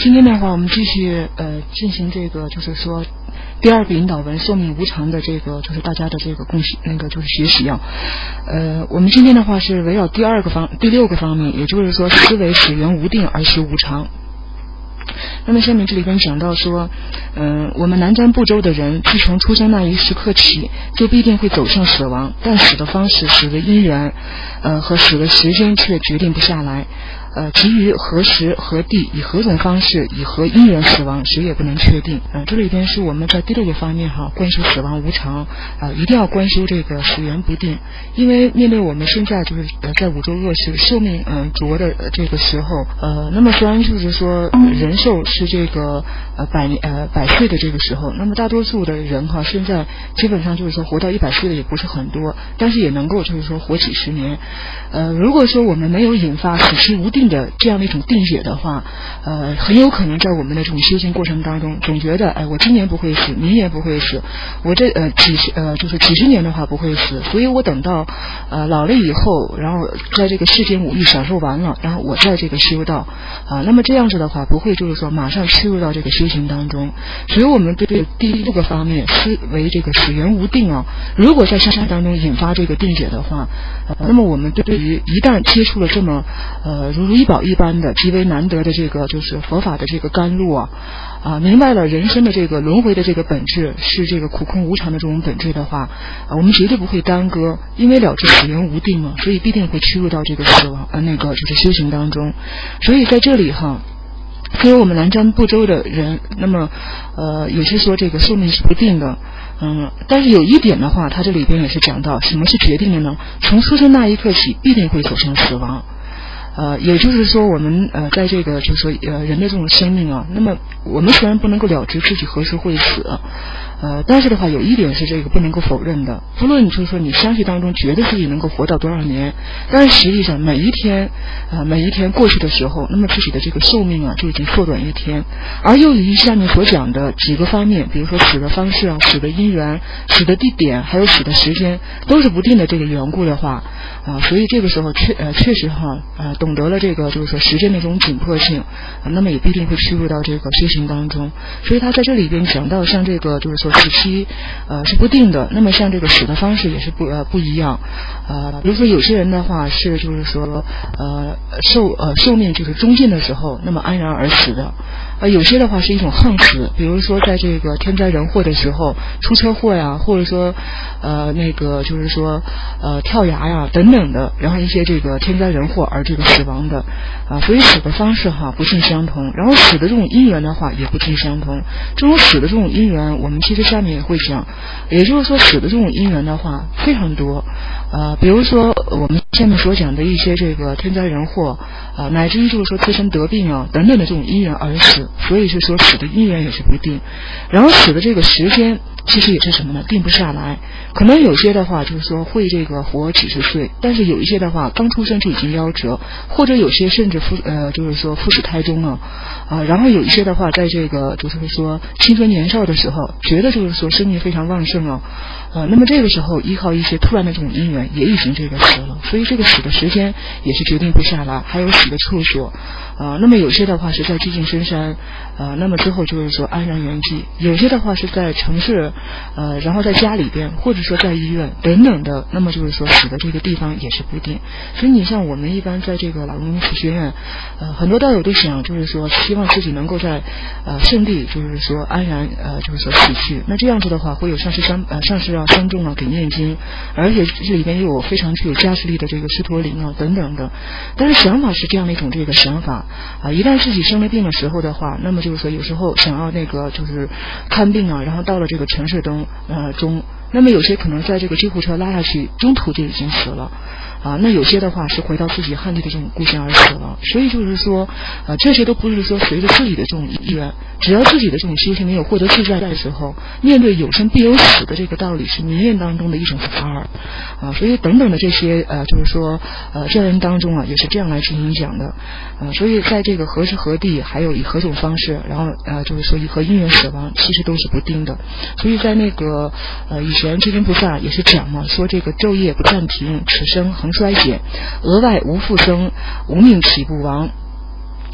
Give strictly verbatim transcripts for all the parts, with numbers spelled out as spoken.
今天的话，我们继续呃进行这个，就是说第二个引导文寿命无常的这个，就是大家的这个共识，那个就是学习啊。呃，我们今天的话是围绕第二个方第六个方面，也就是说思维始源无定而实无常。那么下面这里边讲到说，嗯、呃，我们南瞻部洲的人，自从出生那一时刻起，就必定会走向死亡，但死的方式、死的因缘，呃和死的时间却决定不下来。呃，至于何时何地，以何种方式，以何因缘死亡，谁也不能确定。呃，这里边是我们在第六个方面哈，观修死亡无常，呃，一定要观修这个始源不定，因为面对我们现在就是呃在五洲恶世寿命嗯、呃、浊的这个时候，呃，那么虽然就是说人寿是这个呃百呃百岁的这个时候，那么大多数的人哈，现在基本上就是说活到一百岁的也不是很多，但是也能够就是说活几十年。呃，如果说我们没有引发死期无定的这样的一种定解的话，呃，很有可能在我们的这种修行过程当中，总觉得，哎，我今年不会死，明年不会死，我这呃几十呃就是几十年的话不会死，所以我等到呃老了以后，然后在这个世间五欲享受完了，然后我在这个修道啊、呃，那么这样子的话，不会就是说马上切入到这个修行当中，所以我们对这第六个方面思维这个始源无定啊，如果在修行当中引发这个定解的话，呃，那么我们对于一旦接触了这么呃如如意宝一般的极为难得的这个就是佛法的这个甘露啊啊，明白了人生的这个轮回的这个本质是这个苦空无常的这种本质的话，啊，我们绝对不会耽搁，因为了知始源无定嘛，所以必定会屈入到这个死亡呃那个就是修行当中。所以在这里哈，作为我们南瞻部洲的人，那么呃也是说这个寿命是不定的。嗯，但是有一点的话，他这里边也是讲到什么是决定的呢？从出生那一刻起，必定会走向死亡。呃，也就是说，我们呃，在这个就是说呃人的这种生命啊，那么我们虽然不能够了知自己何时会死，呃，但是的话，有一点是这个不能够否认的。不论就是说你相续当中觉得自己能够活到多少年，但是实际上每一天呃每一天过去的时候，那么自己的这个寿命啊就已经缩短一天。而由于下面所讲的几个方面，比如说死的方式啊、死的因缘、死的地点，还有死的时间都是不定的这个缘故的话，啊、呃，所以这个时候确呃确实哈呃懂得了这个就是说时间的这种紧迫性，呃、那么也必定会屈入到这个修行当中。所以他在这里边讲到像这个就是说时期呃是不定的，那么像这个死的方式也是不呃不一样。呃比如说有些人的话是就是说呃寿呃寿命就是中尽的时候，那么安然而死的。呃有些的话是一种横死，比如说在这个天灾人祸的时候出车祸呀，或者说呃那个就是说呃跳崖呀等等的，然后一些这个天灾人祸而这个死亡的啊、呃，所以死的方式哈不尽相同，然后死的这种因缘的话也不尽相同。这种死的这种因缘，我们其实下面也会讲，也就是说死的这种因缘的话非常多，呃，比如说我们下面所讲的一些这个天灾人祸啊、呃，乃至于就是说自身得病啊等等的这种因缘而死，所以是说死的因缘也是不定，然后死的这个时间其实也是什么呢？定不下来。可能有些的话就是说会这个活几十岁，但是有一些的话刚出生就已经夭折，或者有些甚至父呃就是说父死胎中了啊，然后有一些的话在这个就是说青春年少的时候，觉得就是说生命非常旺盛了，呃，那么这个时候依靠一些突然的这种因缘，也已经这个死了，所以这个死的时间也是决定不下来，还有死的处所。呃，那么有些的话是在寂静深山，呃，那么之后就是说安然圆寂；有些的话是在城市，呃，然后在家里边，或者说在医院等等的，那么就是说死的这个地方也是不定。所以你像我们一般在这个老人佛学院，呃，很多道友都想就是说希望自己能够在呃圣地，就是说安然呃就是说死去。那这样子的话，会有上师相呃上师啊相众啊给念经，而且这里边又有非常具有加持力的这个狮驼灵啊等等的。但是想法是这样的一种这个想法。啊，一旦自己生了病的时候的话，那么就是说有时候想要那个就是看病啊，然后到了这个城市中呃中，那么有些可能在这个救护车拉下去，中途就已经死了。啊，那有些的话是回到自己汉地的这种故乡而死了，所以就是说，呃，这些都不是说随着自己的这种意愿，只要自己的这种修行没有获得自在的时候，面对有生必有死的这个道理是明验当中的一种法尔，啊，所以等等的这些呃，就是说呃，这人当中啊，也是这样来进行讲的，呃，所以在这个何时何地，还有以何种方式，然后呃，就是说以何因缘死亡，其实都是不定的，所以在那个呃以前智真菩萨也是讲嘛，说这个昼夜不暂停，此生恒衰减，额外无复生，无命岂不亡。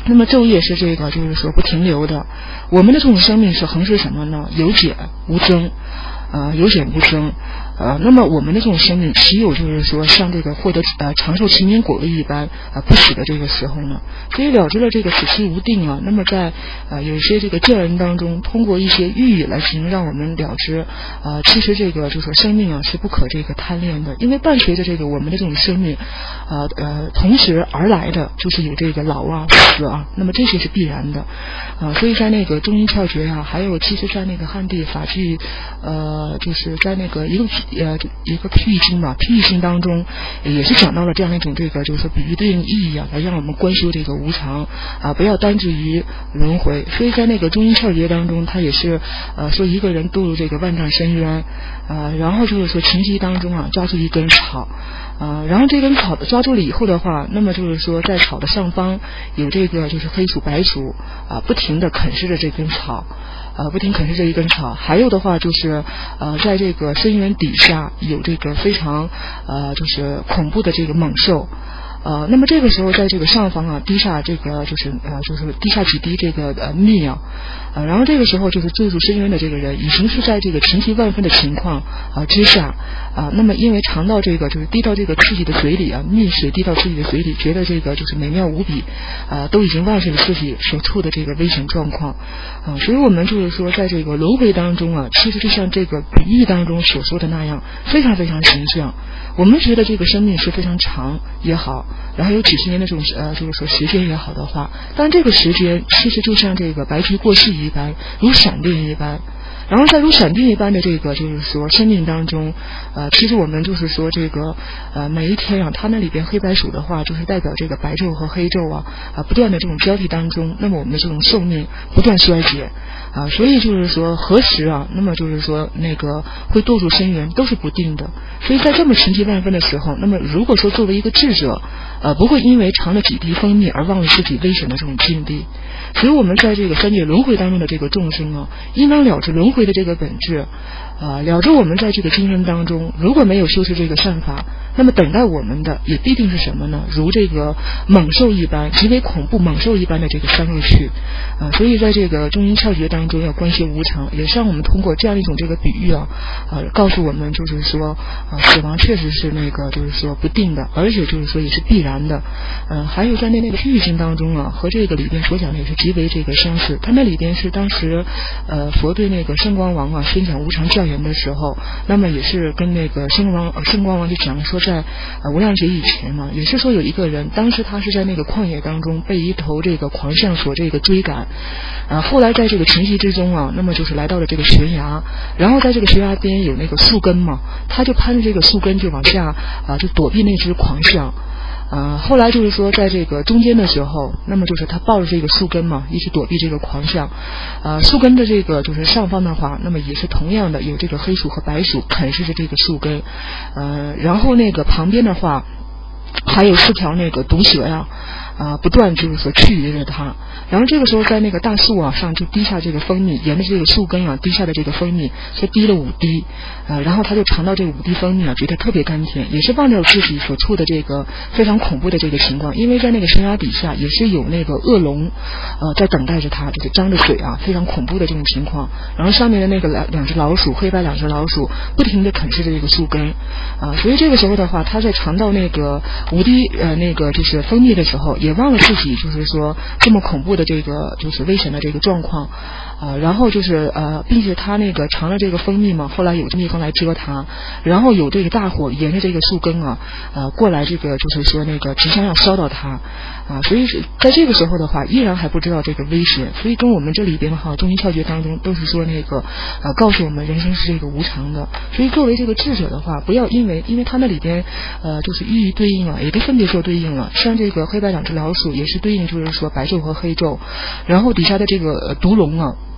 那么昼夜是这个就是说不停留的，我们的这种生命是恒是什么呢？有减无增，呃，有减无增。呃，那么我们的这种生命岂有就是说像这个获得呃长寿持年果位一般呃不死的这个时候呢？所以了知了这个此期无定啊，那么在呃有些这个教人当中，通过一些寓意来行让我们了知，呃，其实这个就是说生命啊是不可这个贪恋的，因为伴随着这个我们的这种生命，呃呃同时而来的就是有这个老啊死啊，那么这些是必然的，呃，所以在那个中医窍诀啊，还有其实在那个汉地法纪，呃，就是在那个一个。呃，一个譬喻经吧，譬喻经当中也是讲到了这样一种这个就是说比喻对应意义啊，来让我们观修这个无常啊，不要单止于轮回。所以在那个中医窍诀当中，他也是呃说一个人堕入这个万丈深渊啊，然后就是说情急当中啊抓住一根草啊，然后这根草抓住了以后的话，那么就是说在草的上方有这个就是黑鼠白鼠啊，不停地啃食着这根草。呃，不停啃食这一根草，还有的话就是，呃，在这个深渊底下有这个非常呃，就是恐怖的这个猛兽，呃，那么这个时候在这个上方啊滴下这个就是呃就是滴下几滴这个呃蜜啊，呃，然后这个时候就是坠入深渊的这个人已经是在这个情急万分的情况啊、呃、之下啊、呃，那么因为尝到这个就是滴到这个自己的嘴里啊，蜜水滴到自己的嘴里，觉得这个就是美妙无比啊、呃，都已经忘记了自己所处的这个危险状况啊、呃，所以我们就是说在这个轮回当中啊，其实就像这个比喻当中所说的那样，非常非常形象。我们觉得这个生命是非常长也好，然后有几十年的这种呃就是说时间也好的话，但这个时间其实就像这个白驹过隙一般，如闪电一般。然后在如闪电一般的这个就是说生命当中，呃，其实我们就是说这个呃每一天啊，它那里边黑白鼠的话，就是代表这个白昼和黑昼啊啊、呃、不断的这种交替当中，那么我们的这种寿命不断衰竭啊，所以就是说何时啊，那么就是说那个会堕入深渊都是不定的。所以在这么情急万分的时候，那么如果说作为一个智者，呃，不会因为尝了几滴蜂蜜而忘了自己危险的这种境地。所以我们在这个三界轮回当中的这个众生啊，应当了知轮回的这个本质，呃，了知我们在这个今生当中如果没有修持这个善法，那么等待我们的也必定是什么呢？如这个猛兽一般，极为恐怖猛兽一般的这个三恶趣啊、呃。所以在这个中阴窍诀当中要观修无常，也是让我们通过这样一种这个比喻啊，呃，告诉我们就是说啊、呃，死亡确实是那个就是说不定的，而且就是说也是必然的。呃，还有在那那个譬喻经当中啊，和这个里边所讲的也是极为这个相似。它那里边是当时呃佛对那个圣光王啊宣讲无常教言的时候，那么也是跟那个圣光呃圣光王就讲说在呃无量劫以前嘛，也是说有一个人，当时他是在那个旷野当中被一头这个狂象所这个追赶，啊、呃，后来在这个情急之中啊，那么就是来到了这个悬崖，然后在这个悬崖边有那个树根嘛，他就攀着这个树根就往下啊、呃、就躲避那只狂象。呃，后来就是说，在这个中间的时候，那么就是他抱着这个树根嘛，一起躲避这个狂象。呃，树根的这个就是上方的话，那么也是同样的有这个黑鼠和白鼠啃食着这个树根。呃，然后那个旁边的话，还有四条那个毒蛇呀，啊、呃，不断就是说驱离着它。然后这个时候在那个大树啊上就滴下这个蜂蜜，沿着这个树根啊滴下的这个蜂蜜，就滴了五滴，呃，然后他就尝到这五滴蜂蜜啊，觉得特别甘甜，也是忘掉自己所处的这个非常恐怖的这个情况，因为在那个悬崖底下也是有那个恶龙，呃，在等待着他，就是张着嘴啊，非常恐怖的这种情况。然后上面的那个两两只老鼠，黑白两只老鼠，不停地啃食着这个树根，啊、呃，所以这个时候的话，他在尝到那个五滴呃那个就是蜂蜜的时候，也忘了自己就是说这么恐怖的这个就是危险的这个状况，啊、呃，然后就是呃，并且他那个尝了这个蜂蜜嘛，后来有蜜蜂来蛰他，然后有这个大火沿着这个树根啊，呃，过来这个就是说那个即将要烧到他，啊、呃，所以在这个时候的话，依然还不知道这个危险，所以跟我们这里边的话，中医窍诀当中都是说那个呃，告诉我们人生是这个无常的，所以作为这个智者的话，不要因为因为他那里边呃就是寓意对应啊，也都分别做对应了，像这个黑白两只老鼠也是对应就是说白昼和黑昼。然后底下的这个毒龙啊，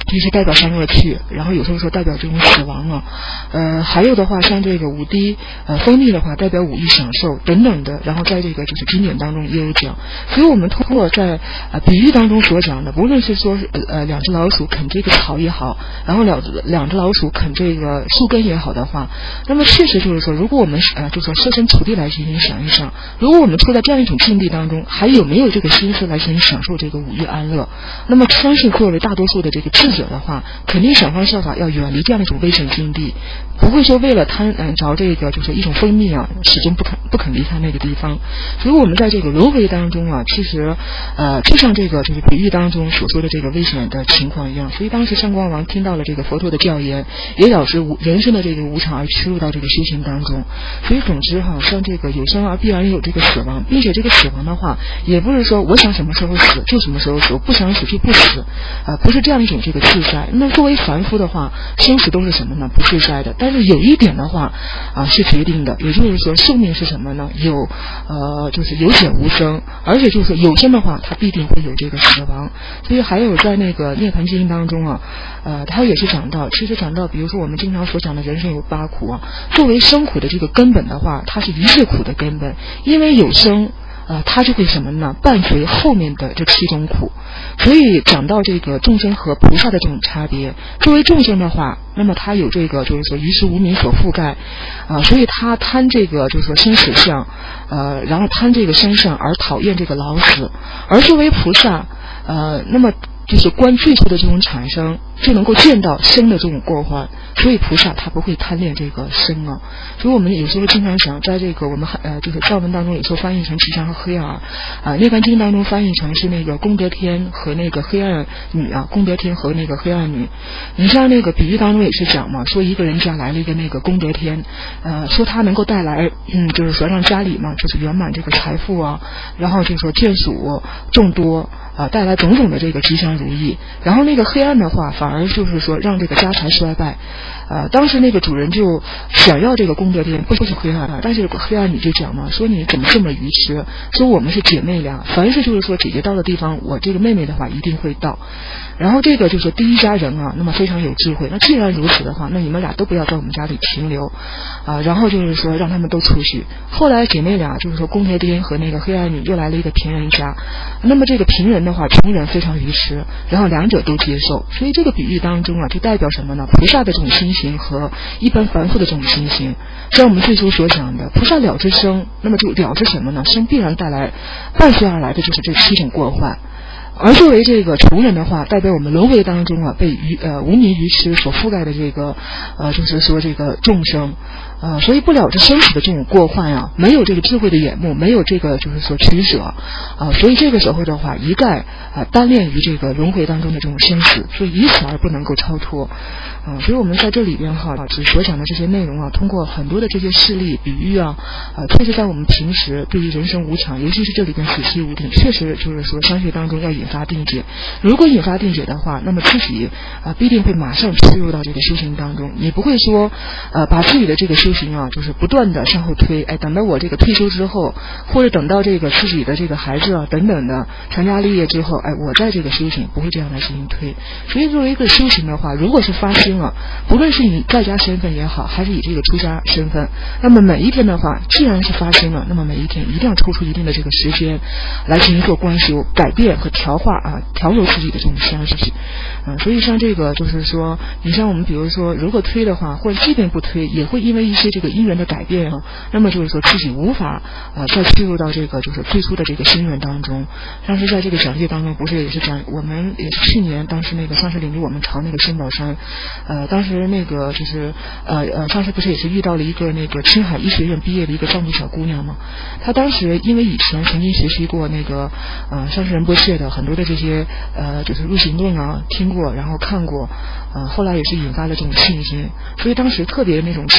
这是代表善恶趣，然后有时候说代表这种死亡啊，呃，还有的话像这个五滴呃蜂蜜的话代表五欲享受等等的，然后在这个就是经典当中也有讲，所以我们通过在呃比喻当中所讲的，不论是说呃呃两只老鼠啃这个草也好，然后两两只老鼠啃这个树根也好的话，那么确实就是说，如果我们呃就说设身处地来进行想一想，如果我们处在这样一种境地当中，还有没有这个心思来进行享受这个五欲安乐？那么相信作为大多数的这个智者的话，肯定想方设法要远离这样一种危险境地，不会说为了贪嗯着这个就是一种蜂蜜啊，始终不肯不肯离开那个地方。所以我们在这个轮回当中啊，其实呃就像这个就是比喻当中所说的这个危险的情况一样。所以当时上官王听到了这个佛陀的教言，也表示人生的这个无常而屈入到这个修行当中。所以总之哈，像这个有生而必然有这个死亡，并且这个死亡的话，也不是说我想什么时候死就什么时候死，我不想死就不死，呃，不是这样一种这个自在。那作为凡夫的话，生死都是什么呢？不自在的。但是有一点的话啊、呃、是决定的，也就是说寿命是什么呢？有呃就是有减无增，而且就是说有生的话，它必定会有这个死亡。所以还有在那个涅盘经当中啊，呃，他也是讲到，其实讲到，比如说我们经常所讲的人生有八苦啊，作为生苦的这个根本的话，它是一切苦的根本，因为有生。呃，它就会什么呢？伴随后面的这七种苦，所以讲到这个众生和菩萨的这种差别。作为众生的话，那么他有这个就是说于时无名所覆盖，啊、呃，所以他贪这个就是说生死相，呃，然后贪这个生相而讨厌这个老死。而作为菩萨，呃，那么就是观最初的这种产生，就能够见到生的这种过患，所以菩萨他不会贪恋这个生啊。所以我们有时候经常想，在这个我们呃就是藏文当中有时候翻译成吉祥和黑暗啊，涅槃经当中翻译成是那个功德天和那个黑暗女啊，功德天和那个黑暗女。你像那个比喻当中也是讲嘛，说一个人家来了一个那个功德天，呃，说他能够带来嗯就是说让家里嘛就是圆满这个财富啊，然后就是说眷属众多。啊，带来种种的这个吉祥如意。然后那个黑暗的话，反而就是说让这个家财衰败。呃，当时那个主人就想要这个功德天，不说是黑暗，但是黑暗女就讲嘛，说你怎么这么愚痴？说我们是姐妹俩，凡是就是说姐姐到的地方，我这个妹妹的话一定会到。然后这个就是第一家人啊，那么非常有智慧。那既然如此的话，那你们俩都不要在我们家里停留啊。然后就是说让他们都出去。后来姐妹俩就是说功德天和那个黑暗女又来了一个贫人家，那么这个贫人的话，穷人非常愚痴，然后两者都接受。所以这个比喻当中啊，就代表什么呢？菩萨的这种心行和一般凡夫的这种心行。像我们最初所讲的，菩萨了知生，那么就了知什么呢？生必然带来伴随而来的就是这七种过患。而作为这个穷人的话，代表我们轮回当中啊被愚呃无名愚痴所覆盖的这个呃就是说这个众生。呃，所以不了这生死的这种过患啊，没有这个智慧的眼目，没有这个就是说取舍啊、呃，所以这个时候的话，一概啊、呃、单恋于这个轮回当中的这种生死，所以以此而不能够超脱啊、呃。所以我们在这里边哈，只所讲的这些内容啊，通过很多的这些事例比喻啊，呃，确实在我们平时对于人生无常，尤其是这里边死期无定，确实就是说相续当中要引发定解。如果引发定解的话，那么自己啊、呃、必定会马上推入到这个修行当中，你不会说呃把自己的这个修行啊，就是不断的向后推，哎，等到我这个退休之后，或者等到这个自己的这个孩子啊等等的成家立业之后，哎，我在这个修行不会这样来进行推。所以作为一个修行的话，如果是发心了，不论是以在家身份也好，还是以这个出家身份，那么每一天的话，既然是发心了，那么每一天一定要抽出一定的这个时间来进行做观修，改变和调化啊，调柔自己的这种相续。嗯，所以像这个就是说，你像我们比如说，如果推的话，或者即便不推，也会因为一些这个因缘的改变啊，那么就是说自己无法呃再进入到这个就是最初的这个心愿当中。当时在这个讲解当中，不是也是讲我们也是去年当时那个上师领着我们朝那个仙宝山，呃，当时那个就是呃呃上师不是也是遇到了一个那个青海医学院毕业的一个藏族小姑娘嘛？她当时因为以前曾经学习过那个呃上师仁波切的很多的这些呃就是入行论啊听过，然后看过，呃后来也是引发了这种信心，所以当时特别那种虔诚啊。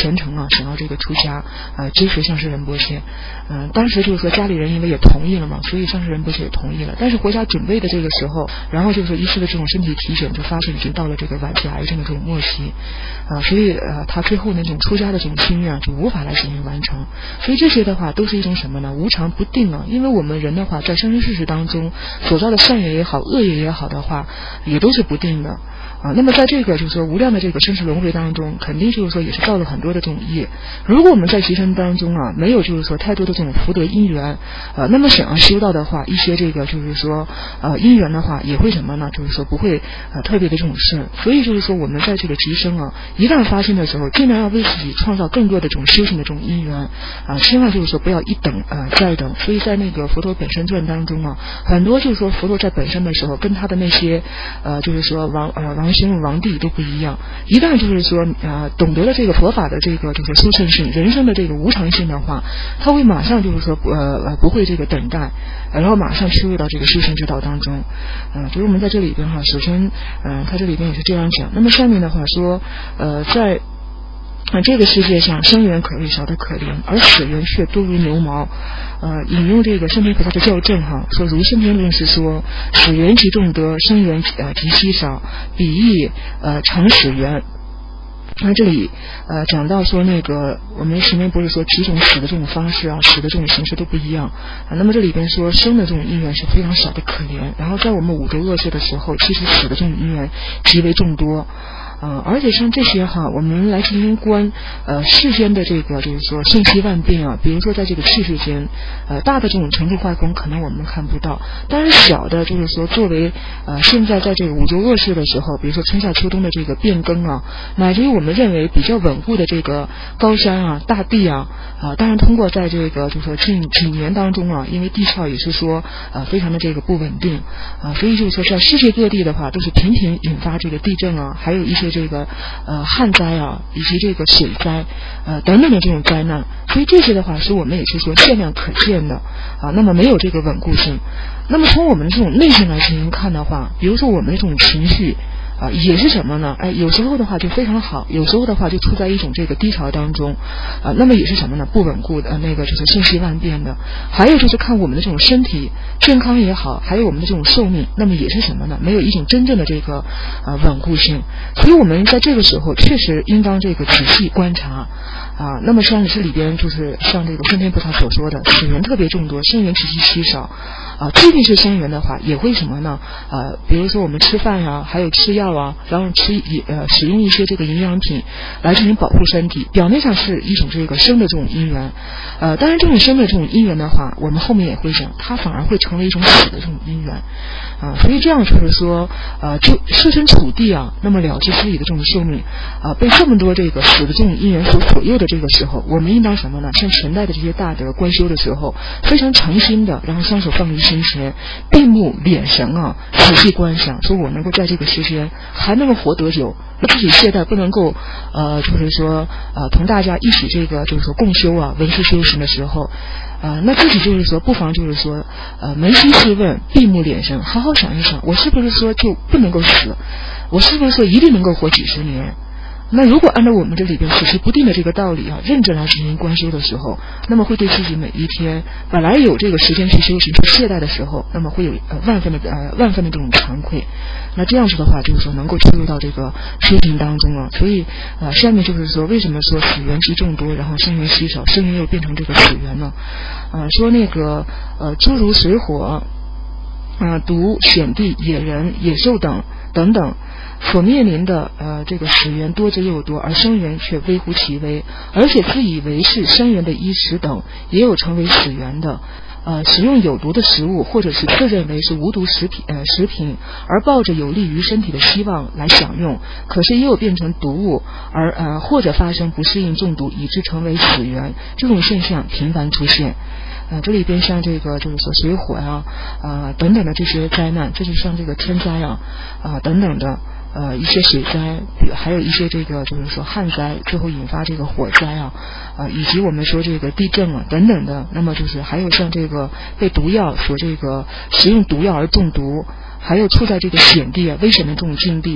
想要这个出家呃追随上师仁波切。嗯、呃，当时就是说家里人因为也同意了嘛，所以上师仁波切也同意了。但是回家准备的这个时候，然后就是说医师的这种身体体检就发现已经到了这个晚期癌症的这种末期，啊、呃，所以呃他最后那种出家的这种心愿就无法来进行完成。所以这些的话都是一种什么呢？无常不定啊。因为我们人的话在生生世世当中所造的善业也好恶业也好的话也都是不定的啊。那么在这个就是说无量的这个生死轮回当中，肯定就是说也是造了很多的这种业。如果我们在其生当中啊没有就是说太多的这种福德因缘呃那么想要修到的话，一些这个就是说呃因缘的话也会什么呢？就是说不会呃特别的这种顺。所以就是说我们在这个极生啊一旦发心的时候，尽量要为自己创造更多的这种修行的这种因缘啊，千万就是说不要一等呃再等。所以在那个佛陀本身传当中啊，很多就是说佛陀在本身的时候跟他的那些呃就是说王呃王兄王帝都不一样。一旦就是说呃懂得了这个佛法的这个就是殊胜性，人生的这个无常性的话，他会马上就是说呃不会这个等待，然后马上切入到这个修行之道当中。嗯、呃，就是我们在这里边哈，首先嗯、呃，他这里边也是这样讲。那么下面的话说呃在啊，这个世界上生缘可谓少得可怜，而死缘却多如牛毛。呃，引用这个圣天菩萨的教证哈，说如圣天论是说，死缘极众多，生缘呃极稀少，比翼呃成死缘。那这里呃讲到说那个我们前面不是说几种死的这种方式啊，死的这种形式都不一样啊。那么这里边说生的这种因缘是非常少的可怜，然后在我们五浊恶世的时候，其实死的这种因缘极为众多。呃，而且像这些哈，我们来进行观呃世间的这个就是说瞬息万变啊，比如说在这个气世间，呃大的这种成住坏空可能我们看不到，但是小的就是说作为呃现在在这个五浊恶世的时候，比如说春夏秋冬的这个变更啊，乃至于我们认为比较稳固的这个高山啊、大地啊，啊、呃、当然通过在这个就是说近几年当中啊，因为地壳也是说呃非常的这个不稳定啊、呃，所以就是说在世界各地的话都是频频引发这个地震啊，还有一些这个呃旱灾啊，以及这个水灾呃等等的这种灾难，所以这些的话是我们也是说限量可见的啊，那么没有这个稳固性。那么从我们这种内心来进行看的话，比如说我们这种情绪啊，也是什么呢？哎，有时候的话就非常好，有时候的话就处在一种这个低潮当中啊，那么也是什么呢？不稳固的，呃、那个就是瞬息万变的。还有就是看我们的这种身体健康也好，还有我们的这种寿命，那么也是什么呢？没有一种真正的这个呃稳固性。所以我们在这个时候确实应当这个仔细观察啊。那么像这里边就是像这个圣天菩萨所说的，死缘特别众多，生缘极其稀少啊。即便是生缘的话，也会什么呢？呃，比如说我们吃饭呀、啊，还有吃药啊，然后吃呃使用一些这个营养品来进行保护身体，表面上是一种这个生的这种因缘，呃，当然这种生的这种因缘的话，我们后面也会讲，它反而会成为一种死的这种因缘啊。所以这样就是说，呃，就设身处地啊，那么了知自己的这种寿命啊，被这么多这个死的这种因缘所左右的这个时候，我们应当什么呢？像前代的这些大德观修的时候，非常诚心的，然后双手放于心前，闭目敛神啊，仔细观想，说我能够在这个时间还能够活多久，自己懈怠不能够呃，就是说呃，同大家一起这个就是说共修啊，文思修行的时候呃，那自己就是说不妨就是说呃，扪心自问，闭目敛神，好好想一想，我是不是说就不能够死，我是不是说一定能够活几十年。那如果按照我们这里边死期不定的这个道理啊，认真来进行观修的时候，那么会对自己每一天本来有这个时间去修行去懈怠的时候，那么会有呃万分的呃万分的这种惭愧。那这样子的话，就是说能够进入到这个修行当中啊。所以呃下面就是说为什么说死缘极众多，然后生缘稀少，生缘又变成这个死缘呢？呃说那个呃诸如水火啊、毒、险地、野人、野兽等等等所面临的呃这个死缘多之又多，而生缘却微乎其微，而且自以为是生缘的衣食等也有成为死缘的。呃，使用有毒的食物，或者是自认为是无毒食品呃食品，而抱着有利于身体的希望来享用，可是也有变成毒物，而呃或者发生不适应中毒，以致成为死缘，这种现象频繁出现。呃，这里边像这个就是说水火呀、啊，呃等等的这些灾难，这就像这个天灾啊，啊、呃、等等的。呃，一些水灾，还有一些这个就是说旱灾，最后引发这个火灾啊，呃，以及我们说这个地震啊等等的。那么就是还有像这个被毒药所这个食用毒药而中毒，还有处在这个险地啊危险的这种境地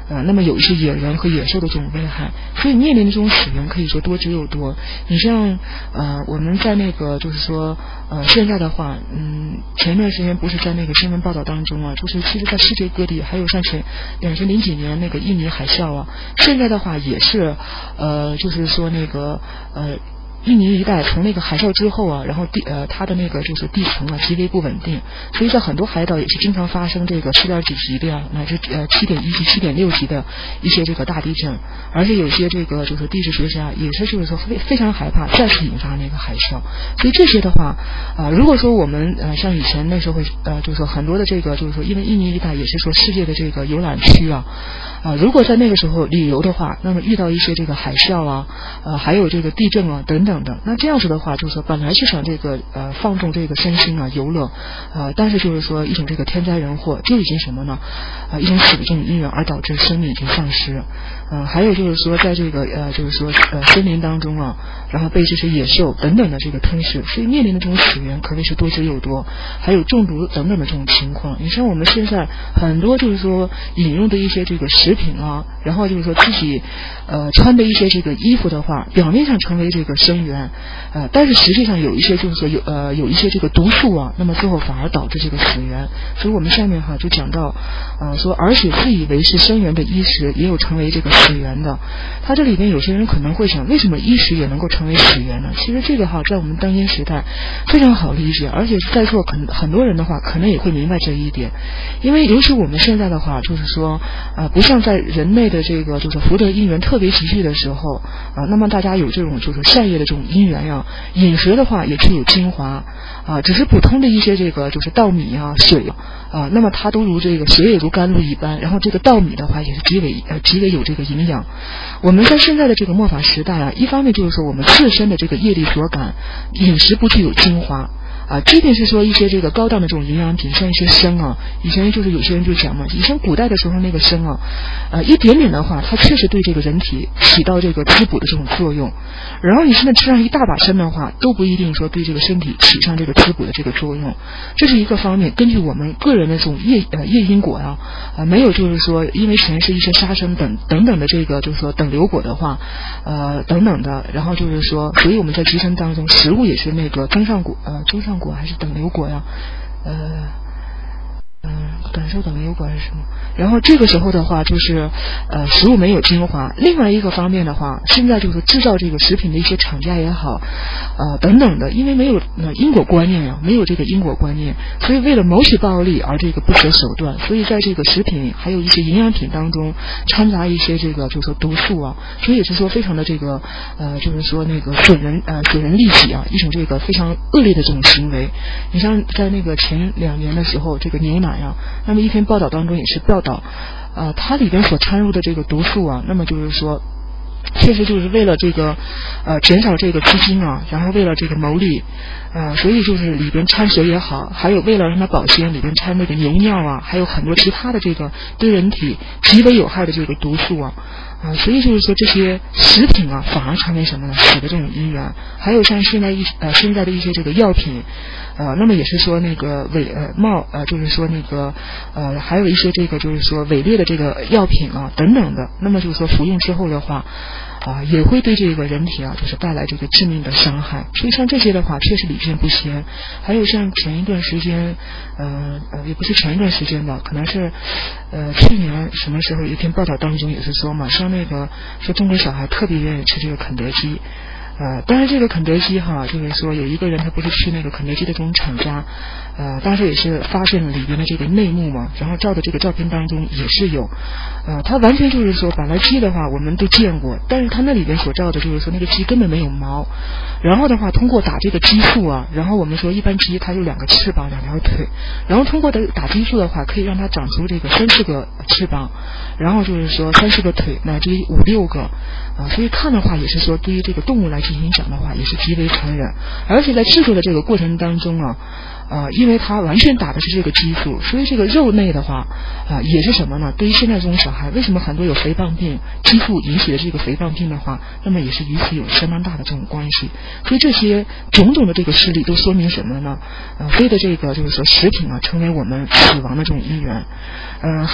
呃，那么有一些野人和野兽的这种危害，所以面临的这种死源可以说多之又多。你像呃我们在那个就是说呃现在的话，嗯，前一段时间不是在那个新闻报道当中啊，就是其实在世界各地，还有像前两千零几年那个印尼海啸啊，现在的话也是呃就是说那个呃。印尼一带从那个海啸之后啊，然后地呃它的那个就是地层啊极为不稳定，所以在很多海岛也是经常发生这个四点几级的呀，乃至呃七点一级、七点六级的一些这个大地震，而且有些这个就是地质学家也是就是说非非常害怕再次引发那个海啸，所以这些的话啊、呃，如果说我们呃像以前那时候会呃就是说很多的这个就是说因为印尼一带也是说世界的这个游览区啊啊、呃，如果在那个时候旅游的话，那么遇到一些这个海啸啊呃还有这个地震啊等等。的那这样子的话，就是说本来是想这个呃放纵这个身心啊游乐，呃，但是就是说一种这个天灾人祸就已经什么呢？呃，一种死的这种因缘而导致生命已经丧失。嗯、呃，还有就是说在这个呃就是说呃森林当中啊，然后被这些野兽等等的这个吞噬，所以面临的这种死源可谓是多之又多，还有中毒等等的这种情况。你像我们现在很多就是说饮用的一些这个食品啊，然后就是说自己呃穿的一些这个衣服的话，表面上成为这个生源，呃，但是实际上有一些就是说有呃有一些这个毒素啊，那么最后反而导致这个死源。所以我们下面哈就讲到，呃，说而且自以为是生源的衣食，也有成为这个死源的。他这里边有些人可能会想，为什么衣食也能够成为死源呢？其实这个哈在我们当今时代非常好理解，而且在座很很多人的话，可能也会明白这一点。因为尤其我们现在的话，就是说呃不像在人类的这个就是福德因缘特别集聚的时候啊、呃，那么大家有这种就是善业的这种因缘呀，饮食的话也具有精华啊，只是普通的一些这个就是稻米啊、水啊，那么它都如这个水也如甘露一般，然后这个稻米的话也是极为呃极为有这个营养。我们在现在的这个末法时代啊，一方面就是说我们自身的这个业力所感，饮食不具有精华。啊，即便是说一些这个高档的这种营养品，像一些参啊，以前就是有些人就讲嘛，以前古代的时候那个参啊，呃，一点点的话，它确实对这个人体起到这个滋补的这种作用。然后你现在吃上一大把参的话，都不一定说对这个身体起上这个滋补的这个作用。这是一个方面，根据我们个人的这种业呃业因果啊，呃，没有就是说因为前世一些杀生等等等的这个就是说等流果的话，呃等等的，然后就是说，所以我们在集生当中，食物也是那个增上果呃增上果还是等流果呀？呃，嗯、呃，感受等流果还是什么？然后这个时候的话，就是呃，食物没有精华。另外一个方面的话，现在就是制造这个食品的一些厂家也好，呃等等的，因为没有呃因果观念呀，没有这个因果观念，所以为了谋取暴利而这个不择手段，所以在这个食品还有一些营养品当中掺杂一些这个就是说毒素啊，所以也是说非常的这个呃就是说那个损人呃损人利己啊，一种这个非常恶劣的这种行为。你像在那个前两年的时候，这个牛奶啊，那么一篇报道当中也是报道，呃，它里边所掺入的这个毒素啊，那么就是说，确实就是为了这个呃减少这个资金啊，然后为了这个牟利，呃，所以就是里边掺水也好，还有为了让它保鲜，里边掺那个牛尿啊，还有很多其他的这个对人体极为有害的这个毒素啊。啊、呃，所以就是说这些食品啊，反而成为什么呢？死的这种因缘。还有像现在一呃现在的一些这个药品，呃，那么也是说那个伪呃冒呃，就是说那个呃，还有一些这个就是说伪劣的这个药品啊等等的。那么就是说服用之后的话，啊、呃，也会对这个人体啊，就是带来这个致命的伤害。所以像这些的话，确实屡见不鲜。还有像前一段时间，呃呃，也不是前一段时间吧，可能是呃去年什么时候一篇报道当中也是说嘛，像那个说中国小孩特别愿意吃这个肯德基。呃，当然这个肯德基哈，就是说有一个人他不是去那个肯德基的这种厂家，呃，当时也是发现了里边的这个内幕嘛，然后照的这个照片当中也是有，呃，他完全就是说本来鸡的话我们都见过，但是他那里边所照的就是说那个鸡根本没有毛，然后的话通过打这个激素啊，然后我们说一般鸡它有两个翅膀两条腿，然后通过的打激素的话可以让它长出这个三四个翅膀，然后就是说三四个腿乃至于五六个啊，所以看的话也是说对于这个动物来进行讲的话也是极为残忍，而且在制作的这个过程当中啊，呃，因为它完全打的是这个激素，所以这个肉类的话啊、呃，也是什么呢？对于现在这种小孩，为什么很多有肥胖病，激素引起的这个肥胖病的话，那么也是与此有相当大的这种关系。所以这些种种的这个事例都说明什么呢？呃，非的这个就是说食品啊，成为我们死亡的这种因缘。呃，还有就是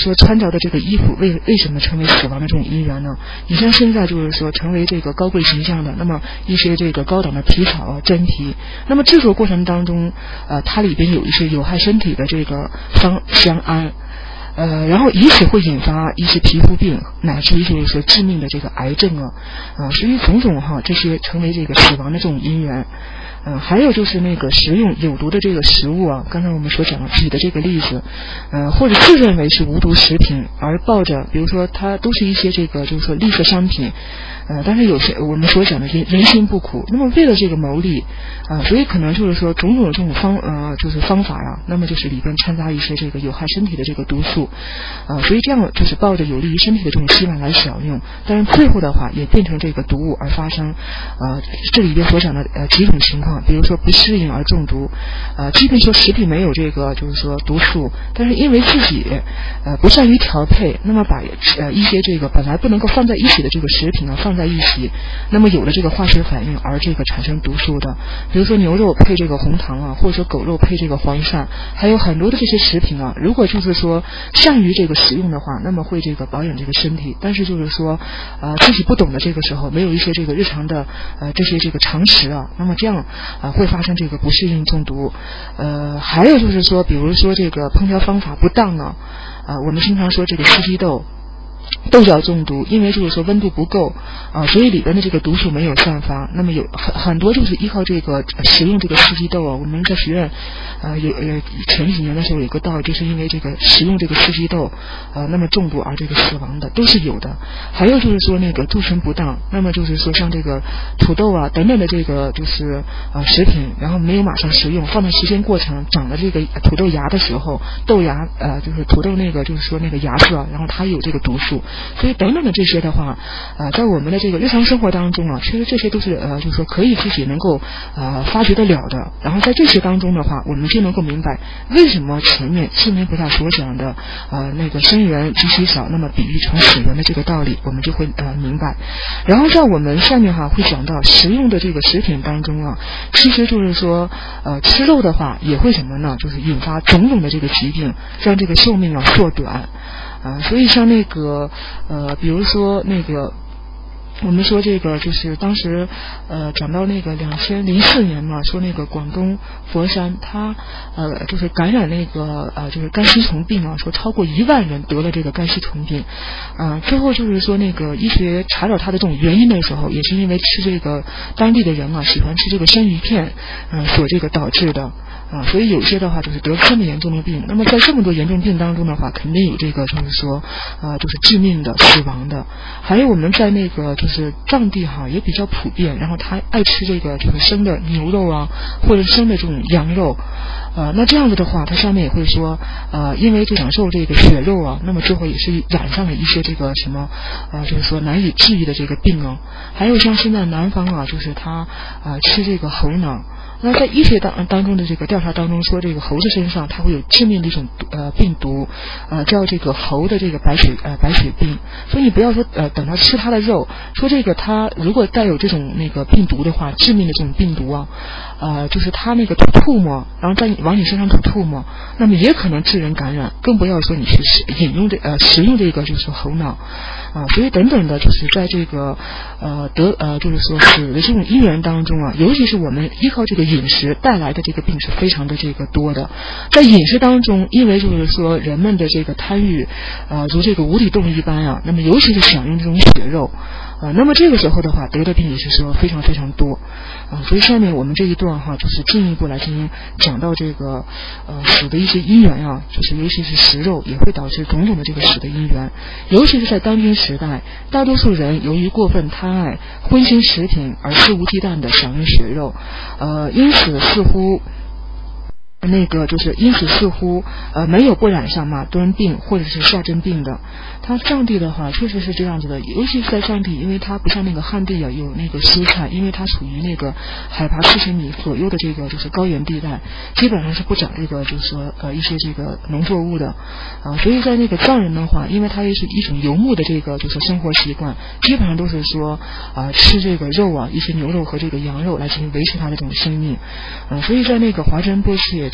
说穿着的这个衣服为为什么成为死亡的这种因缘呢？你像现在就是说成为这个高贵形象的，那么一些这个高档的皮草啊、真皮，那么制作过程当中，呃，它里边有一些有害身体的这个芳香胺。呃，然后以此会引发一些皮肤病，乃至于就是说致命的这个癌症啊，啊、呃，所以种种哈，这些成为这个死亡的这种因缘。嗯、呃，还有就是那个食用有毒的这个食物啊，刚才我们所讲的举的这个例子，呃，或者自认为是无毒食品，而抱着比如说它都是一些这个就是说绿色商品。呃，但是有些我们所讲的人人心不苦，那么为了这个牟利，啊、呃，所以可能就是说种种这种方呃就是方法呀、啊，那么就是里边掺杂一些这个有害身体的这个毒素，啊、呃，所以这样就是抱着有利于身体的这种希望来享用，但是最后的话也变成这个毒物而发生，呃，这里边所讲的呃几种情况，比如说不适应而中毒，呃，即便说食品没有这个就是说毒素，但是因为自己呃不善于调配，那么把呃一些这个本来不能够放在一起的这个食品啊放在一起，那么有了这个化学反应而这个产生毒素的，比如说牛肉配这个红糖啊，或者说狗肉配这个黄鳝，还有很多的这些食品啊，如果就是说善于这个食用的话，那么会这个保养这个身体，但是就是说呃自己不懂的这个时候，没有一些这个日常的呃这些这个常识啊，那么这样呃会发生这个不适应中毒。呃还有就是说比如说这个烹调方法不当啊，呃我们经常说这个四季豆豆角中毒，因为就是说温度不够啊、呃，所以里边的这个毒素没有散发。那么有很很多就是依靠这个食用这个四季豆啊，我们在学院呃有呃前几年的时候有个道，就是因为这个食用这个四季豆呃那么中毒而这个死亡的都是有的。还有就是说那个贮存不当，那么就是说像这个土豆啊等等的这个就是呃食品，然后没有马上食用，放在时间过长长了这个土豆芽的时候，豆芽呃就是土豆那个就是说那个芽子啊，然后它有这个毒素。所以等等的这些的话，呃，在我们的这个日常生活当中啊，其实这些都是呃，就是说可以自己能够呃发觉得了的。然后在这些当中的话，我们就能够明白为什么前面四面菩萨所讲的呃那个生缘极其少，那么比喻成死缘的这个道理，我们就会呃明白。然后在我们下面哈会讲到食用的这个食品当中啊，其实就是说呃吃肉的话也会什么呢？就是引发种种的这个疾病，让这个寿命啊缩短。啊，所以像那个呃，比如说那个，我们说这个就是当时呃讲到那个两千零四年嘛，说那个广东佛山它呃就是感染那个呃就是肝吸虫病啊，说超过一万人得了这个肝吸虫病，啊、呃，最后就是说那个医学查找它的这种原因的时候，也是因为吃这个当地的人啊喜欢吃这个生鱼片，嗯、呃，所这个导致的。啊，所以有些的话就是得了这么严重的病，那么在这么多严重病当中的话，肯定有这个就是说，啊，就是致命的、死亡的。还有我们在那个就是藏地哈也比较普遍，然后他爱吃这个就是生的牛肉啊，或者生的这种羊肉，呃，那这样子的话，他下面也会说，呃，因为这享受这个血肉啊，那么最后也是染上了一些这个什么，呃，就是说难以治愈的这个病啊。还有像现在南方啊，就是他啊、呃、吃这个猴脑。那在医学当当中的这个调查当中说，这个猴子身上它会有致命的一种呃病毒，呃叫这个猴的这个白血呃白血病。所以你不要说呃等它吃它的肉，说这个它如果带有这种那个病毒的话，致命的这种病毒啊，呃就是它那个吐吐沫，然后在你往你身上吐吐沫，那么也可能致人感染，更不要说你去饮用这呃食用这个就是猴脑啊，所以等等的就是在这个呃得呃就是说死的这种因缘当中啊，尤其是我们依靠这个饮食带来的这个病是非常的这个多的。在饮食当中，因为就是说人们的这个贪欲呃如这个无底洞一般啊，那么尤其是享用这种血肉啊、呃，那么这个时候的话得的病也是说非常非常多啊、呃，所以下面我们这一段哈就是进一步来进行讲到这个呃死的一些因缘啊，就是尤其是食肉也会导致种种的这个死的因缘，尤其是在当今时代，大多数人由于过分贪爱荤腥食品而肆无忌惮的享用血肉，呃，因此似乎那个就是因此似乎呃没有不染上马敦病或者是夏真病的。它藏地的话确实是这样子的，尤其是在藏地，因为它不像那个汉地啊有那个蔬菜，因为它属于那个海拔四千米左右的这个就是高原地带，基本上是不长这个就是说呃一些这个农作物的啊，所以在那个藏人的话，因为它也是一种游牧的这个就是生活习惯，基本上都是说啊吃这个肉啊，一些牛肉和这个羊肉来进行维持它的这种生命，嗯、啊，所以在那个华珍波切